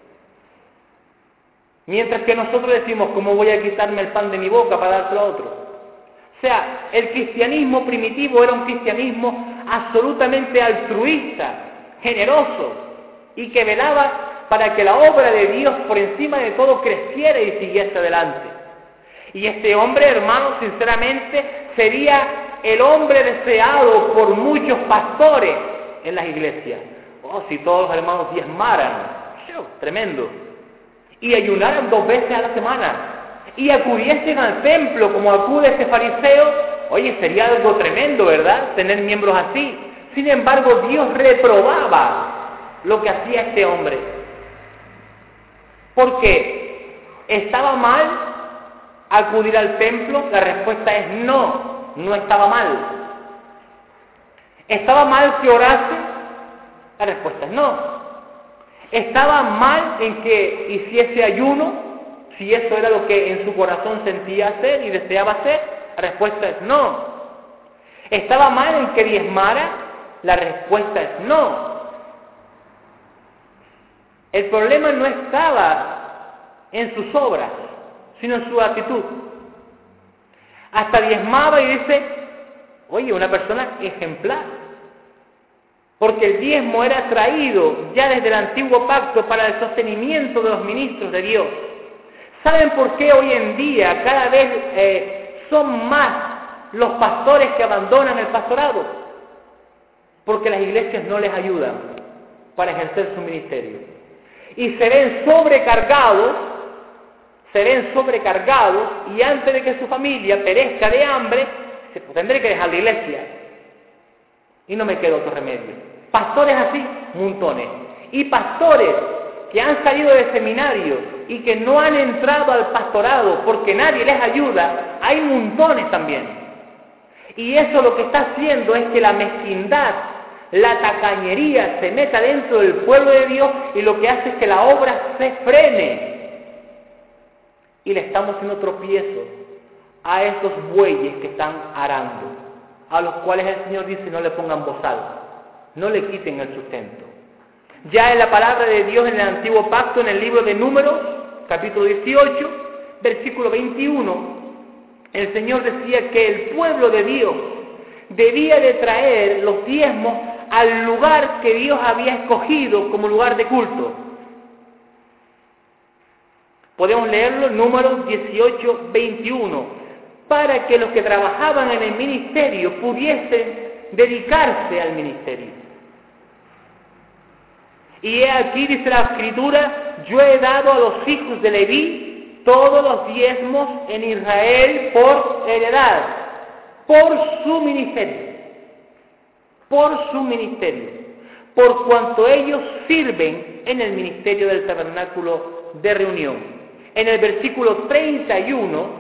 Mientras que nosotros decimos: ¿cómo voy a quitarme el pan de mi boca para dárselo a otro? O sea, el cristianismo primitivo era un cristianismo absolutamente altruista, generoso, y que velaba para que la obra de Dios por encima de todo creciera y siguiese adelante. Y este hombre, hermano, sinceramente, sería el hombre deseado por muchos pastores en las iglesias. Oh, si todos los hermanos diezmaran, tremendo, y ayunaran dos veces a la semana, y acudiesen al templo como acude este fariseo, oye, sería algo tremendo, ¿verdad?, tener miembros así. Sin embargo, Dios reprobaba lo que hacía este hombre, porque estaba mal acudir al templo? La respuesta es no, no estaba mal. ¿Estaba mal que orase? La respuesta es no. ¿Estaba mal en que hiciese ayuno, si eso era lo que en su corazón sentía hacer y deseaba hacer? La respuesta es no. ¿Estaba mal en que diezmara? La respuesta es no. El problema no estaba en sus obras, sino en su actitud. Hasta diezmaba y dice, oye, una persona ejemplar. Porque el diezmo era traído ya desde el antiguo pacto para el sostenimiento de los ministros de Dios. ¿Saben por qué hoy en día cada vez eh, son más los pastores que abandonan el pastorado? Porque las iglesias no les ayudan para ejercer su ministerio. Y se ven sobrecargados, se ven sobrecargados y antes de que su familia perezca de hambre, se, pues, tendré que dejar la iglesia. Y no me queda otro remedio. Pastores así, montones. Y pastores que han salido de seminario y que no han entrado al pastorado porque nadie les ayuda, hay montones también. Y eso lo que está haciendo es que la mezquindad, la tacañería se meta dentro del pueblo de Dios y lo que hace es que la obra se frene. Y le estamos haciendo tropiezo a esos bueyes que están arando, a los cuales el Señor dice no le pongan bozal. No le quiten el sustento. Ya en la palabra de Dios en el Antiguo Pacto, en el libro de Números, capítulo dieciocho, versículo veintiuno, el Señor decía que el pueblo de Dios debía de traer los diezmos al lugar que Dios había escogido como lugar de culto. Podemos leerlo, Números dieciocho, veintiuno, para que los que trabajaban en el ministerio pudiesen dedicarse al ministerio. Y he aquí, dice la Escritura, yo he dado a los hijos de Leví todos los diezmos en Israel por heredad, por su ministerio, por su ministerio, por cuanto ellos sirven en el ministerio del tabernáculo de reunión. En el versículo treinta y uno,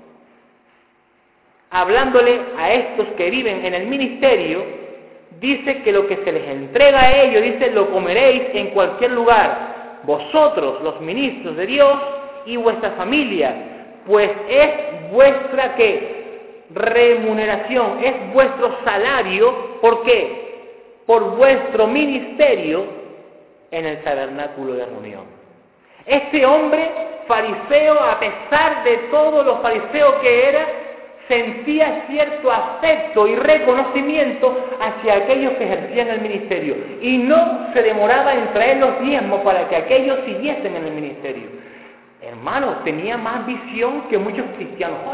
hablándole a estos que viven en el ministerio, dice que lo que se les entrega a ellos, dice, lo comeréis en cualquier lugar, vosotros, los ministros de Dios, y vuestra familia, pues es vuestra, ¿qué? Remuneración, es vuestro salario, ¿por qué? Por vuestro ministerio en el tabernáculo de reunión. Este hombre fariseo, a pesar de todo lo fariseo que era, sentía cierto afecto y reconocimiento hacia aquellos que ejercían el ministerio y no se demoraba en traer los diezmos para que aquellos siguiesen en el ministerio. Hermano, tenía más visión que muchos cristianos hoy.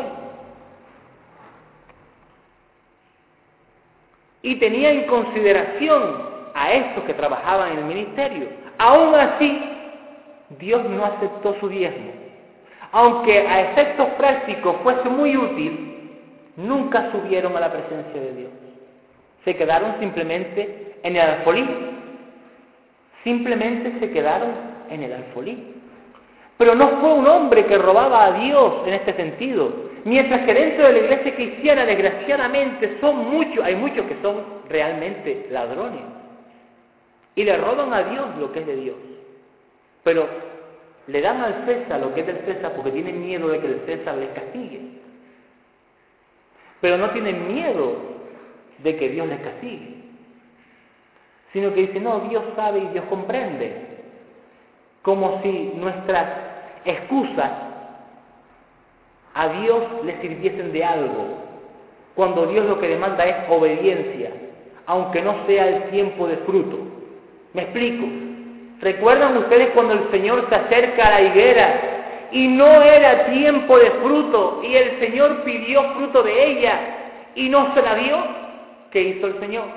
Y tenía en consideración a estos que trabajaban en el ministerio. Aún así, Dios no aceptó su diezmo. Aunque a efectos prácticos fuese muy útil, nunca subieron a la presencia de Dios. Se quedaron simplemente en el alfolí. Simplemente se quedaron en el alfolí. Pero no fue un hombre que robaba a Dios en este sentido. Mientras que dentro de la iglesia cristiana, desgraciadamente, son muchos, hay muchos que son realmente ladrones. Y le roban a Dios lo que es de Dios. Pero le dan al César lo que es del César porque tienen miedo de que el César les castigue. Pero no tienen miedo de que Dios les castigue, sino que dicen, no, Dios sabe y Dios comprende, como si nuestras excusas a Dios le sirviesen de algo, cuando Dios lo que demanda es obediencia, aunque no sea el tiempo de fruto. ¿Me explico? ¿Recuerdan ustedes cuando el Señor se acerca a la higuera y no era tiempo de fruto y el Señor pidió fruto de ella y no se la dio? ¿Qué hizo el Señor?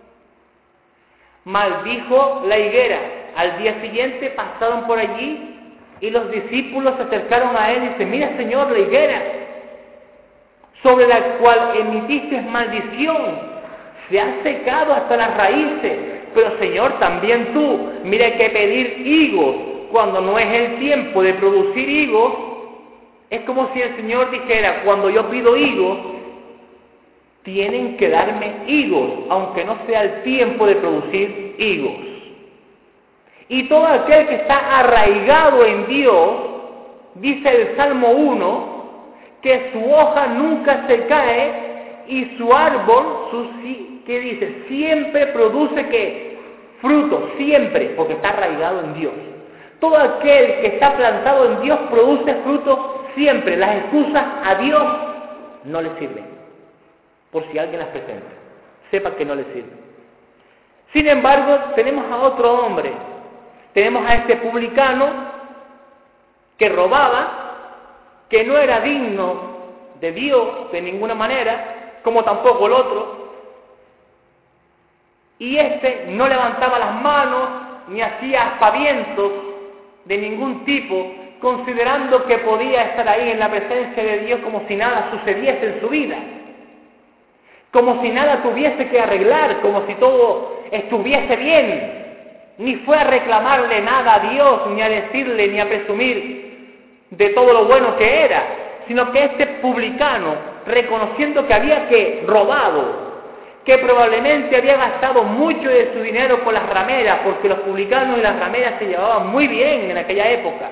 Maldijo la higuera. Al día siguiente pasaron por allí y los discípulos se acercaron a él y dicen, mira Señor, la higuera sobre la cual emitiste maldición se ha secado hasta las raíces. Pero Señor, también tú, mira que pedir higos cuando no es el tiempo de producir higos, Es como si el Señor dijera, cuando yo pido higos, tienen que darme higos, aunque no sea el tiempo de producir higos. Y todo aquel que está arraigado en Dios, dice el Salmo uno, que su hoja nunca se cae y su árbol, su, ¿qué dice? Siempre produce ¿qué? Fruto, siempre, porque está arraigado en Dios. Todo aquel que está plantado en Dios produce fruto siempre. Las excusas a Dios no le sirven. Por si alguien las presenta, sepa que no le sirven. Sin embargo, tenemos a otro hombre. Tenemos a este publicano que robaba, que no era digno de Dios de ninguna manera, como tampoco el otro. Y este no levantaba las manos ni hacía aspavientos de ningún tipo, considerando que podía estar ahí en la presencia de Dios como si nada sucediese en su vida, como si nada tuviese que arreglar, como si todo estuviese bien. Ni fue a reclamarle nada a Dios, ni a decirle, ni a presumir de todo lo bueno que era, sino que este publicano, reconociendo que había que robado, que probablemente había gastado mucho de su dinero con las rameras, porque los publicanos y las rameras se llevaban muy bien en aquella época.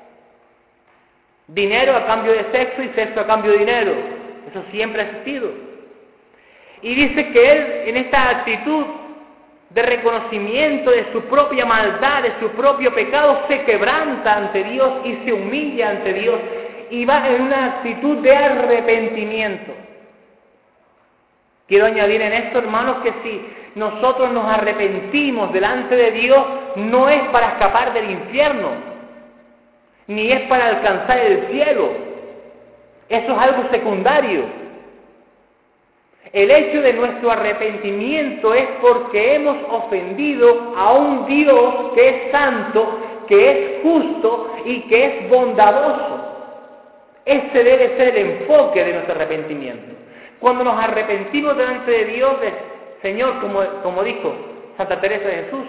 Dinero a cambio de sexo y sexo a cambio de dinero. Eso siempre ha existido. Y dice que él, en esta actitud de reconocimiento de su propia maldad, de su propio pecado, se quebranta ante Dios y se humilla ante Dios y va en una actitud de arrepentimiento. Quiero añadir en esto, hermanos, que si nosotros nos arrepentimos delante de Dios, no es para escapar del infierno, ni es para alcanzar el cielo. Eso es algo secundario. El hecho de nuestro arrepentimiento es porque hemos ofendido a un Dios que es santo, que es justo y que es bondadoso. Ese debe ser el enfoque de nuestro arrepentimiento. Cuando nos arrepentimos delante de Dios, de, Señor, como, como dijo Santa Teresa de Jesús,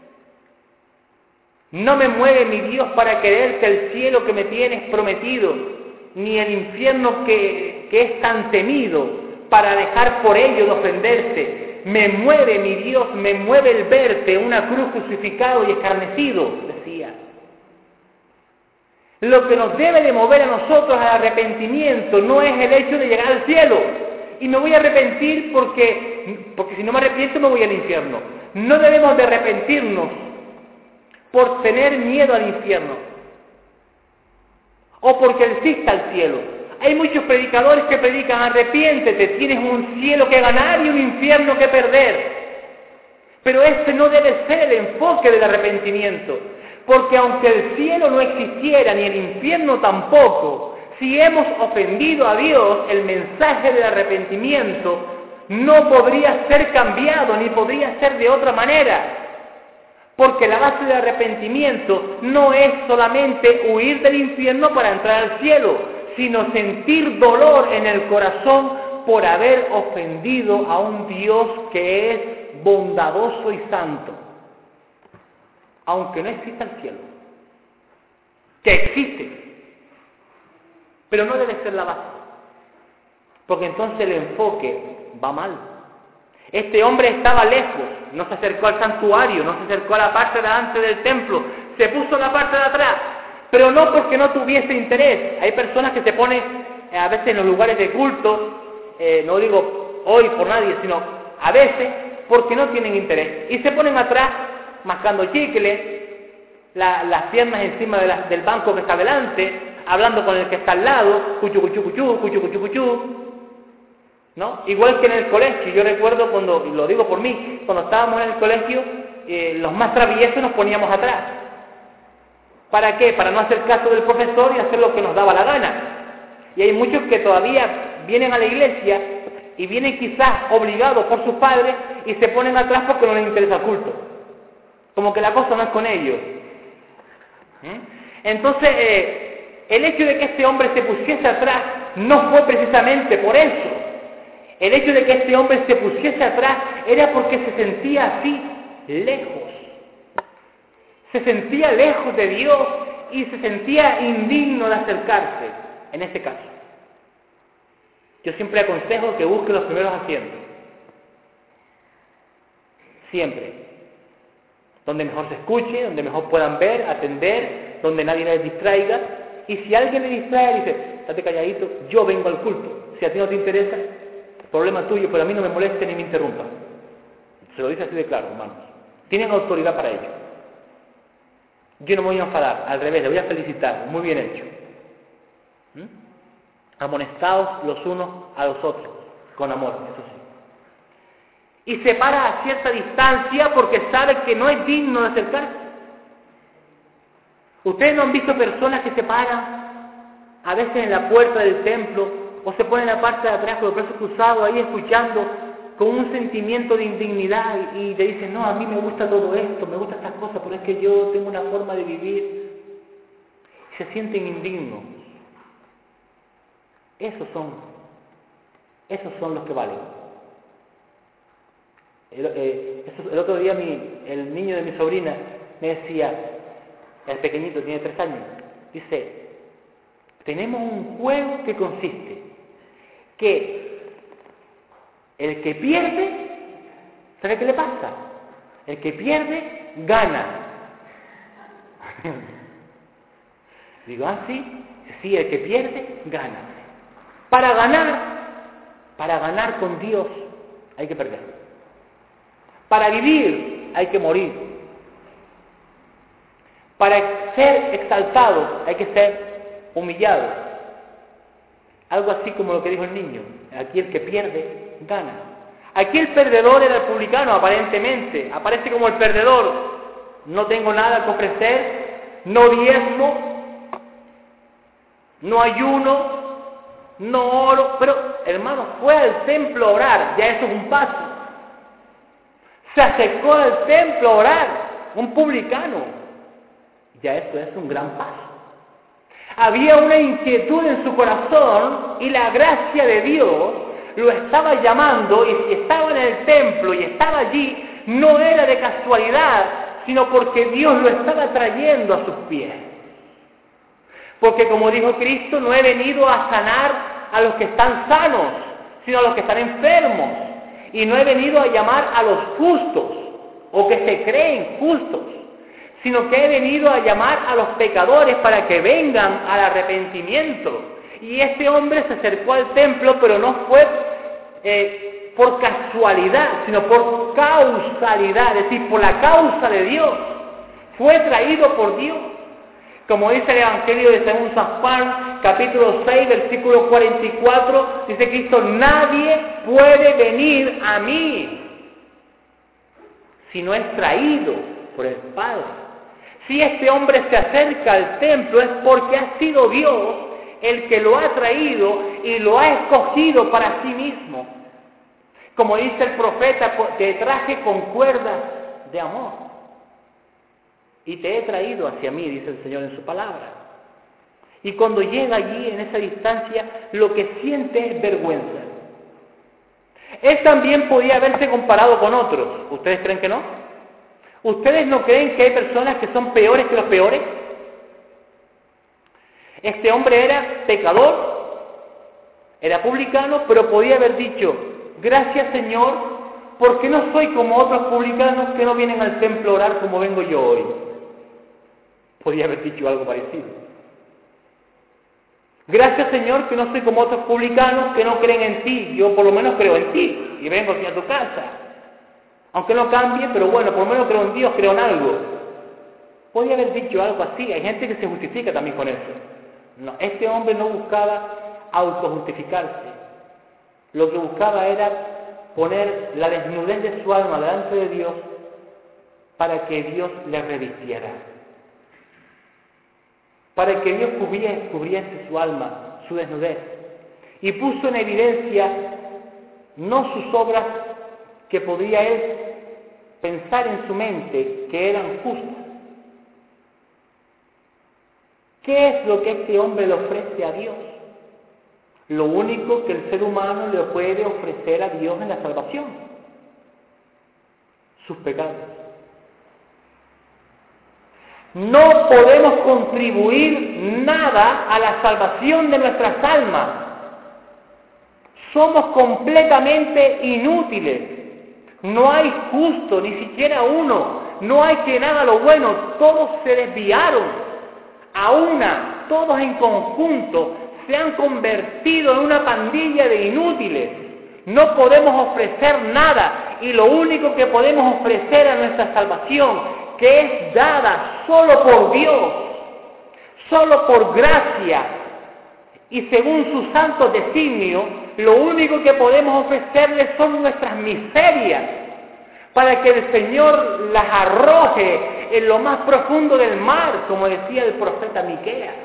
no me mueve mi Dios para quererte el cielo que me tienes prometido, ni el infierno que, que es tan temido, para dejar por ello de ofenderte. Me mueve mi Dios, me mueve el verte, una cruz crucificado y escarnecido, decía. Lo que nos debe de mover a nosotros al arrepentimiento no es el hecho de llegar al cielo. Y me voy a arrepentir porque, porque si no me arrepiento me voy al infierno. No debemos de arrepentirnos por tener miedo al infierno o porque exista el cielo. Hay muchos predicadores que predican, arrepiéntete, tienes un cielo que ganar y un infierno que perder. Pero ese no debe ser el enfoque del arrepentimiento, porque aunque el cielo no existiera ni el infierno tampoco, si hemos ofendido a Dios, el mensaje del arrepentimiento no podría ser cambiado ni podría ser de otra manera. Porque la base del arrepentimiento no es solamente huir del infierno para entrar al cielo, sino sentir dolor en el corazón por haber ofendido a un Dios que es bondadoso y santo, aunque no exista el cielo, que existe, pero no debe ser la base, porque entonces el enfoque va mal. Este hombre estaba lejos, no se acercó al santuario, no se acercó a la parte delante del templo, se puso en la parte de atrás, pero no porque no tuviese interés. Hay personas que se ponen eh, a veces en los lugares de culto, eh, no digo hoy por nadie, sino a veces porque no tienen interés, y se ponen atrás mascando chicle, la, las piernas encima de la, del banco que está delante, hablando con el que está al lado, cuchu cuchu cuchu, cuchu cuchu cuchu, ¿no? Igual que en el colegio. Yo recuerdo cuando, y lo digo por mí, cuando estábamos en el colegio, eh, los más traviesos nos poníamos atrás. ¿Para qué? Para no hacer caso del profesor y hacer lo que nos daba la gana. Y hay muchos que todavía vienen a la iglesia y vienen quizás obligados por sus padres y se ponen atrás porque no les interesa el culto. Como que la cosa no es con ellos. ¿Mm? Entonces, eh, el hecho de que este hombre se pusiese atrás no fue precisamente por eso. El hecho de que este hombre se pusiese atrás era porque se sentía así, lejos. Se sentía lejos de Dios y se sentía indigno de acercarse. en este caso. Yo siempre aconsejo que busque los primeros asientos. Siempre. Donde mejor se escuche, donde mejor puedan ver, atender, donde nadie les distraiga. Y si alguien le distrae, dice, estate calladito, yo vengo al culto. Si a ti no te interesa, problema tuyo, pero a mí no me moleste ni me interrumpa. Se lo dice así de claro, hermanos. Tienen autoridad para ello. Yo no me voy a enfadar, al revés, le voy a felicitar, muy bien hecho. ¿Mm? Amonestaos los unos a los otros, con amor, eso sí. Y se para a cierta distancia porque sabe que no es digno de acercarse. Ustedes no han visto personas que se paran a veces en la puerta del templo o se ponen en la parte de atrás con los brazos cruzados ahí escuchando con un sentimiento de indignidad y, y te dicen, no, a mí me gusta todo esto, me gustan estas cosas, pero es que yo tengo una forma de vivir. Se sienten indignos. Esos son, esos son los que valen. El, eh, eso, el otro día mi, el niño de mi sobrina me decía, el pequeñito tiene tres años, dice, tenemos un juego que consiste que el que pierde, ¿sabe qué le pasa? El que pierde, gana. Digo, ah, sí, sí, el que pierde, gana. Para ganar, para ganar con Dios, hay que perder. Para vivir, hay que morir. Para ser exaltado, hay que ser humillado. Algo así como lo que dijo el niño. Aquí el que pierde, gana. Aquí el perdedor era el publicano, aparentemente. Aparece como el perdedor. No tengo nada que ofrecer, no diezmo, no ayuno, no oro. Pero, hermano, fue al templo a orar, ya eso es un paso. Se acercó al templo a orar, un publicano. Ya eso es un gran paso. Había una inquietud en su corazón y la gracia de Dios lo estaba llamando, y si estaba en el templo y estaba allí, no era de casualidad, sino porque Dios lo estaba trayendo a sus pies. Porque como dijo Cristo, no he venido a sanar a los que están sanos, sino a los que están enfermos. Y no he venido a llamar a los justos, o que se creen justos, sino que he venido a llamar a los pecadores para que vengan al arrepentimiento. Y este hombre se acercó al templo, pero no fue eh, por casualidad, sino por causalidad, es decir, por la causa de Dios. Fue traído por Dios. Como dice el Evangelio de según San Juan, capítulo seis, versículo cuarenta y cuatro, dice Cristo, nadie puede venir a mí si no es traído por el Padre. Si este hombre se acerca al templo es porque ha sido Dios el que lo ha traído y lo ha escogido para sí mismo. Como dice el profeta, te traje con cuerdas de amor y te he traído hacia mí, dice el Señor en su palabra. Y cuando llega allí en esa distancia, lo que siente es vergüenza. Él también podía haberse comparado con otros. ¿Ustedes creen que no? ¿Ustedes no creen que hay personas que son peores que los peores? Este hombre era pecador, era publicano, pero podía haber dicho, gracias Señor, porque no soy como otros publicanos que no vienen al templo a orar como vengo yo hoy. Podía haber dicho algo parecido. Gracias Señor que no soy como otros publicanos que no creen en ti, yo por lo menos creo en ti y vengo aquí a tu casa. Aunque no cambie, pero bueno, por lo menos creo en Dios, creo en algo. Podía haber dicho algo así, hay gente que se justifica también con eso. No, este hombre no buscaba autojustificarse. Lo que buscaba era poner la desnudez de su alma delante de Dios para que Dios le revistiera. Para que Dios cubriese, cubriese su alma, su desnudez. Y puso en evidencia no sus obras que podía él pensar en su mente que eran justas. ¿Qué es lo que este hombre le ofrece a Dios? Lo único que el ser humano le puede ofrecer a Dios en la salvación: sus pecados. No podemos contribuir nada a la salvación de nuestras almas. Somos completamente inútiles. No hay justo, ni siquiera uno. No hay quien haga lo bueno. Todos se desviaron. A una, todos en conjunto, se han convertido en una pandilla de inútiles. No podemos ofrecer nada. Y lo único que podemos ofrecer a nuestra salvación, que es dada solo por Dios, solo por gracia, y según su santo designio, lo único que podemos ofrecerles son nuestras miserias, para que el Señor las arroje en lo más profundo del mar, como decía el profeta Miqueas.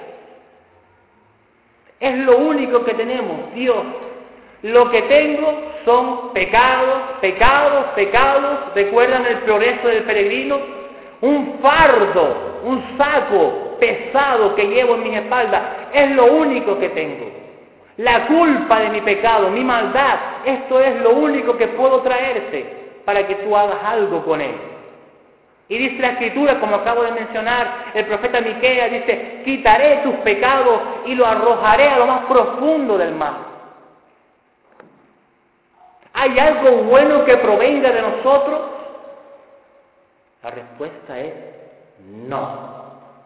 Es lo único que tenemos, Dios. Lo que tengo son pecados, pecados, pecados. ¿Recuerdan el progreso del peregrino? Un fardo, un saco pesado que llevo en mis espaldas. Es lo único que tengo. La culpa de mi pecado, mi maldad, esto es lo único que puedo traerte para que tú hagas algo con él. Y dice la Escritura, como acabo de mencionar, el profeta Miqueas dice: quitaré tus pecados y lo arrojaré a lo más profundo del mar. ¿Hay algo bueno que provenga de nosotros? La respuesta es no.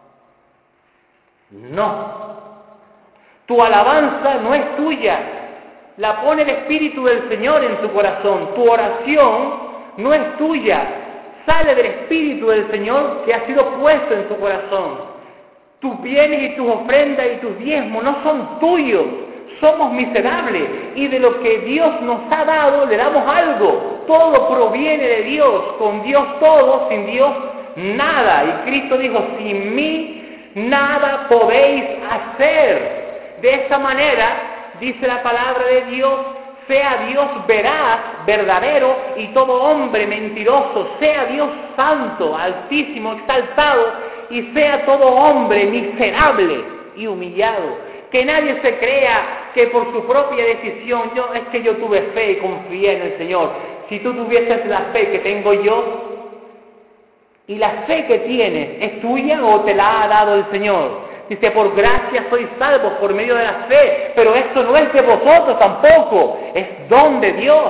No. Tu alabanza no es tuya. La pone el Espíritu del Señor en tu corazón. Tu oración no es tuya. Sale del Espíritu del Señor que ha sido puesto en tu corazón. Tus bienes y tus ofrendas y tus diezmos no son tuyos. Somos miserables y de lo que Dios nos ha dado le damos algo. Todo proviene de Dios. Con Dios todo, sin Dios nada. Y Cristo dijo: sin mí nada podéis hacer. De esta manera, dice la palabra de Dios, sea Dios veraz, verdadero, y todo hombre mentiroso. Sea Dios santo, altísimo, exaltado, y sea todo hombre miserable y humillado. Que nadie se crea que por su propia decisión, yo es que yo tuve fe y confié en el Señor. Si tú tuvieses la fe que tengo yo, y la fe que tienes, ¿es tuya o te la ha dado el Señor? Dice: por gracia sois salvos por medio de la fe, pero esto no es de vosotros tampoco, es don de Dios.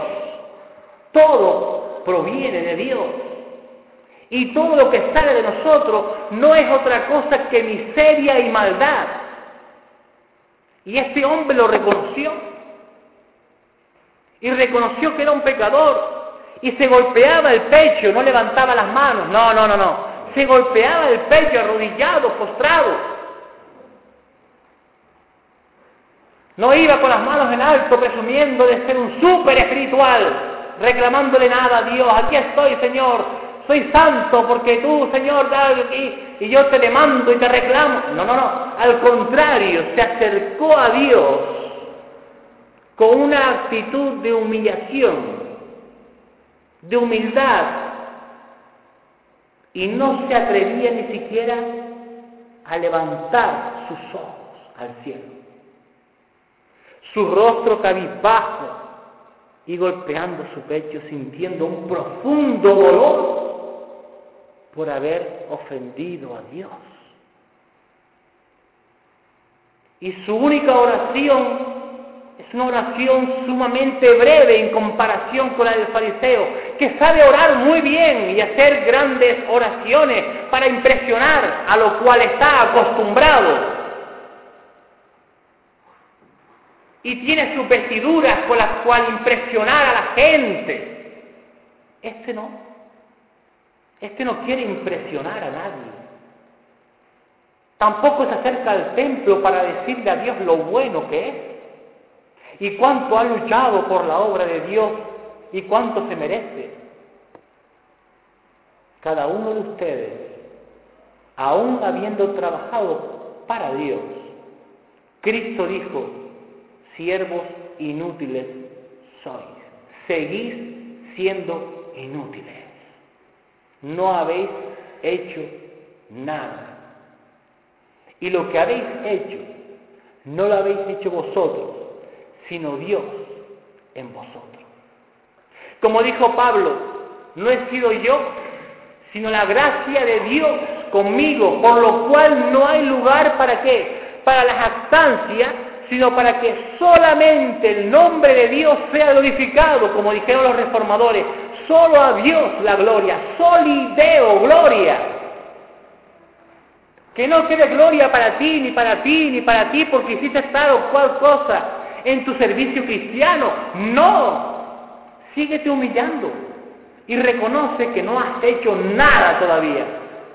Todo proviene de Dios. Y todo lo que sale de nosotros no es otra cosa que miseria y maldad. Y este hombre lo reconoció. Y reconoció que era un pecador. Y se golpeaba el pecho, no levantaba las manos. No, no, no, no. Se golpeaba el pecho, arrodillado, postrado. No iba con las manos en alto presumiendo de ser un súper espiritual, reclamándole nada a Dios. Aquí estoy, Señor. Soy santo porque tú, Señor, y, y yo te demando y te reclamo. No, no, no. Al contrario, se acercó a Dios con una actitud de humillación, de humildad, y no se atrevía ni siquiera a levantar sus ojos al cielo. Su rostro cabizbajo y golpeando su pecho, sintiendo un profundo dolor por haber ofendido a Dios. Y su única oración es una oración sumamente breve en comparación con la del fariseo, que sabe orar muy bien y hacer grandes oraciones para impresionar a lo cual está acostumbrado. Y tiene sus vestiduras con las cuales impresionar a la gente. Este no. Este no quiere impresionar a nadie. Tampoco se acerca al templo para decirle a Dios lo bueno que es. Y cuánto ha luchado por la obra de Dios y cuánto se merece. Cada uno de ustedes, aún habiendo trabajado para Dios, Cristo dijo: siervos inútiles sois. Seguís siendo inútiles. No habéis hecho nada. Y lo que habéis hecho, no lo habéis hecho vosotros, sino Dios en vosotros. Como dijo Pablo: no he sido yo, sino la gracia de Dios conmigo, por lo cual no hay lugar para qué, para la jactancia, sino para que solamente el nombre de Dios sea glorificado, como dijeron los reformadores, solo a Dios la gloria, soli Deo gloria. Que no quede gloria para ti, ni para ti, ni para ti, porque hiciste tal o cual cosa en tu servicio cristiano. No, síguete humillando y reconoce que no has hecho nada todavía.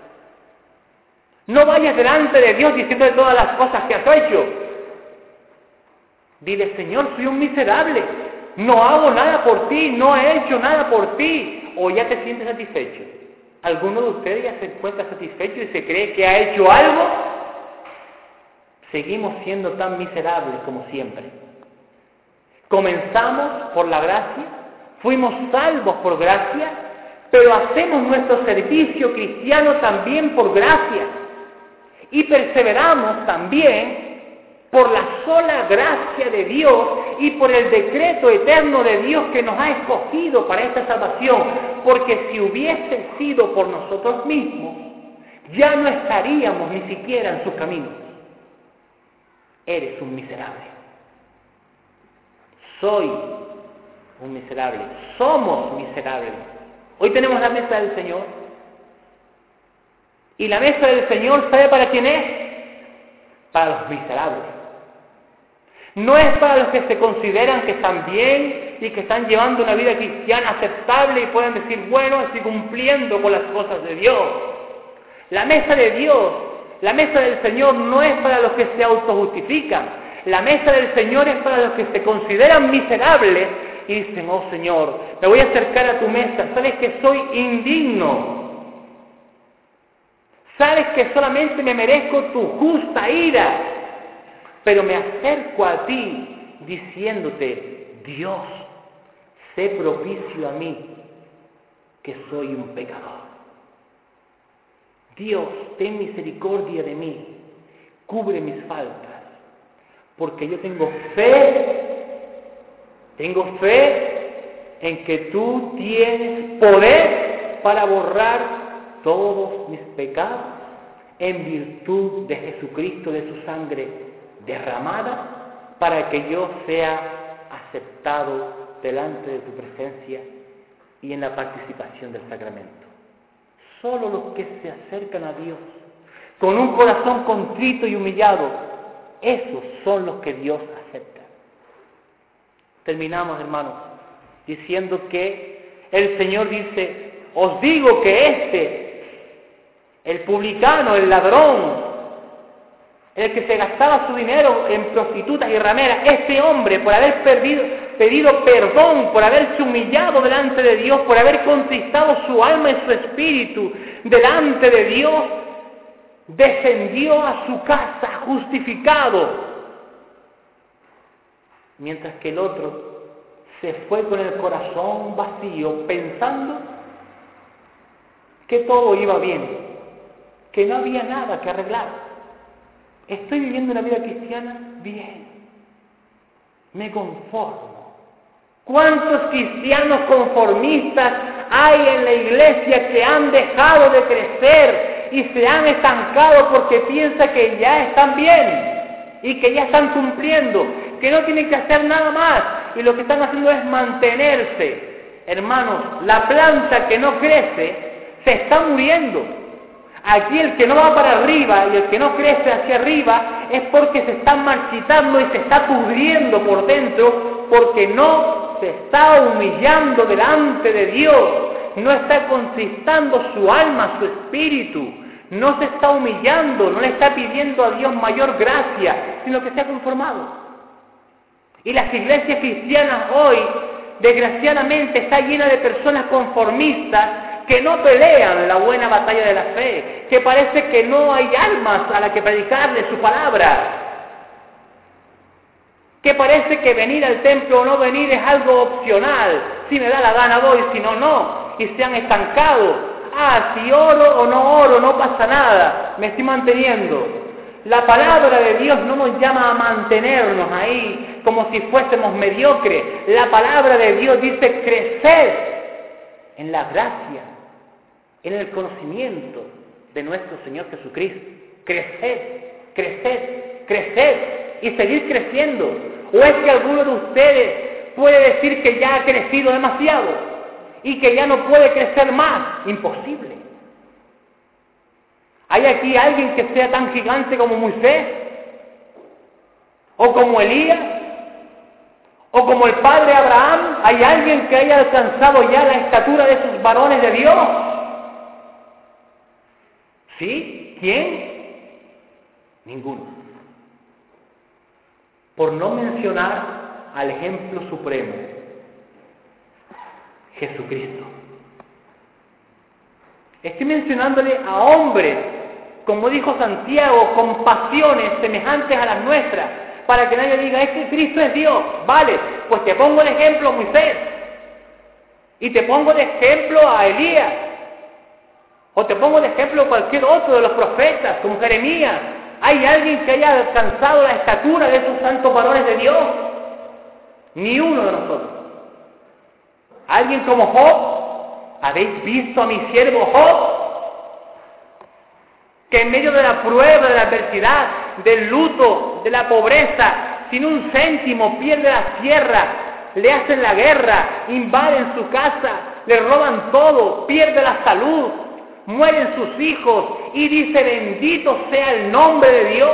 No vayas delante de Dios diciendo todas las cosas que has hecho. Dile, Señor, soy un miserable, no hago nada por ti, no he hecho nada por ti. O ya te sientes satisfecho. ¿Alguno de ustedes ya se encuentra satisfecho y se cree que ha hecho algo? Seguimos siendo tan miserables como siempre. Comenzamos por la gracia, fuimos salvos por gracia, pero hacemos nuestro servicio cristiano también por gracia. Y perseveramos también por la sola gracia de Dios y por el decreto eterno de Dios que nos ha escogido para esta salvación, porque si hubiese sido por nosotros mismos, ya no estaríamos ni siquiera en sus caminos. Eres un miserable. Soy un miserable. Somos miserables. Hoy tenemos la mesa del Señor. Y la mesa del Señor, ¿sabe para quién es? Para los miserables. No es para los que se consideran que están bien y que están llevando una vida cristiana aceptable y pueden decir, bueno, estoy cumpliendo con las cosas de Dios. La mesa de Dios, la mesa del Señor no es para los que se autojustifican. La mesa del Señor es para los que se consideran miserables y dicen, oh Señor, me voy a acercar a tu mesa, sabes que soy indigno. Sabes que solamente me merezco tu justa ira, pero me acerco a ti diciéndote, Dios, sé propicio a mí, que soy un pecador. Dios, ten misericordia de mí, cubre mis faltas, porque yo tengo fe, tengo fe en que tú tienes poder para borrar todos mis pecados en virtud de Jesucristo, de su sangre derramada, para que yo sea aceptado delante de tu presencia y en la participación del sacramento. Solo los que se acercan a Dios con un corazón contrito y humillado, esos son los que Dios acepta. Terminamos, hermanos, diciendo que el Señor dice, os digo que este, el publicano, el ladrón, el que se gastaba su dinero en prostitutas y rameras, este hombre, por haber perdido, pedido perdón, por haberse humillado delante de Dios, por haber contristado su alma y su espíritu delante de Dios, descendió a su casa justificado, mientras que el otro se fue con el corazón vacío, pensando que todo iba bien, que no había nada que arreglar. Estoy viviendo una vida cristiana bien, me conformo. ¿Cuántos cristianos conformistas hay en la iglesia que han dejado de crecer y se han estancado porque piensan que ya están bien y que ya están cumpliendo, que no tienen que hacer nada más y lo que están haciendo es mantenerse? Hermanos, la planta que no crece se está muriendo. Aquí el que no va para arriba y el que no crece hacia arriba es porque se está marchitando y se está pudriendo por dentro, porque no se está humillando delante de Dios, no está contristando su alma, su espíritu, no se está humillando, no le está pidiendo a Dios mayor gracia, sino que se ha conformado. Y las iglesias cristianas hoy, desgraciadamente, están llenas de personas conformistas que no pelean la buena batalla de la fe, que parece que no hay almas a las que predicarle su palabra, que parece que venir al templo o no venir es algo opcional, si me da la gana voy, si no, no, y se han estancado. Ah, si oro o no oro, no pasa nada, me estoy manteniendo. La palabra de Dios no nos llama a mantenernos ahí como si fuésemos mediocres. La palabra de Dios dice crecer en la gracia, en el conocimiento de nuestro Señor Jesucristo. Creced, creced, creced y seguir creciendo. ¿O es que alguno de ustedes puede decir que ya ha crecido demasiado y que ya no puede crecer más? Imposible. ¿Hay aquí alguien que sea tan gigante como Moisés? ¿O como Elías? ¿O como el padre Abraham? ¿Hay alguien que haya alcanzado ya la estatura de esos varones de Dios? ¿Sí? ¿Quién? Ninguno. Por no mencionar al ejemplo supremo, Jesucristo. Estoy mencionándole a hombres, como dijo Santiago, con pasiones semejantes a las nuestras, para que nadie diga, es que Cristo es Dios. Vale, pues te pongo de ejemplo a Moisés, y te pongo de ejemplo a Elías, o te pongo de ejemplo a cualquier otro de los profetas, como Jeremías. ¿Hay alguien que haya alcanzado la estatura de esos santos varones de Dios? Ni uno de nosotros. ¿Alguien como Job? ¿Habéis visto a mi siervo Job? Que en medio de la prueba, de la adversidad, del luto, de la pobreza, sin un céntimo, pierde la tierra, le hacen la guerra, invaden su casa, le roban todo, pierde la salud, mueren sus hijos y dice, bendito sea el nombre de Dios.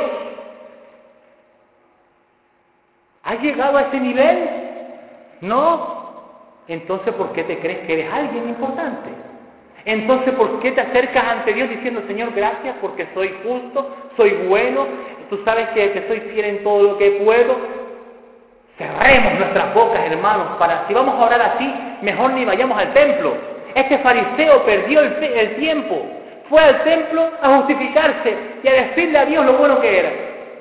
¿Has llegado a ese nivel? No. Entonces, ¿por qué te crees que eres alguien importante? Entonces, ¿por qué te acercas ante Dios diciendo, Señor, gracias porque soy justo, soy bueno, tú sabes que, que soy fiel en todo lo que puedo? Cerremos nuestras bocas, hermanos, para si vamos a orar así, mejor ni vayamos al templo. Este fariseo perdió el, el tiempo, fue al templo a justificarse y a decirle a Dios lo bueno que era.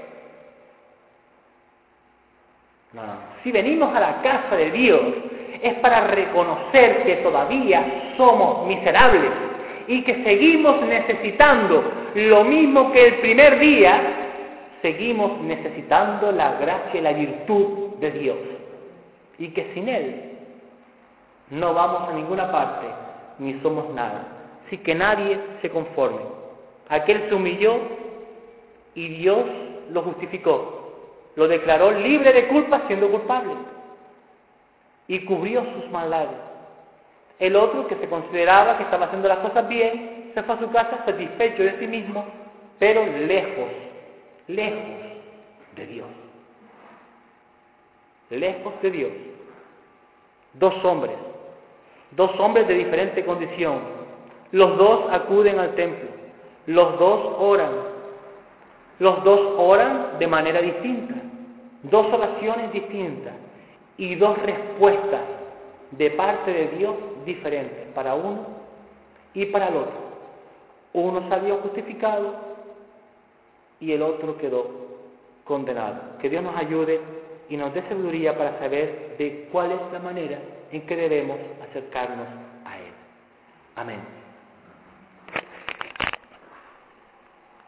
No, si venimos a la casa de Dios, es para reconocer que todavía somos miserables y que seguimos necesitando lo mismo que el primer día, seguimos necesitando la gracia y la virtud de Dios. Y que sin Él no vamos a ninguna parte, ni somos nada. Así que nadie se conforme. Aquel se humilló y Dios lo justificó. Lo declaró libre de culpa siendo culpable. Y cubrió sus maldades. El otro, que se consideraba que estaba haciendo las cosas bien, se fue a su casa satisfecho de sí mismo, pero lejos, lejos de Dios. Lejos de Dios. Dos hombres, dos hombres de diferente condición. Los dos acuden al templo. Los dos oran. Los dos oran de manera distinta. Dos oraciones distintas. Y dos respuestas de parte de Dios diferentes para uno y para el otro. Uno salió justificado y el otro quedó condenado. Que Dios nos ayude y nos dé sabiduría para saber de cuál es la manera en que debemos acercarnos a Él. Amén.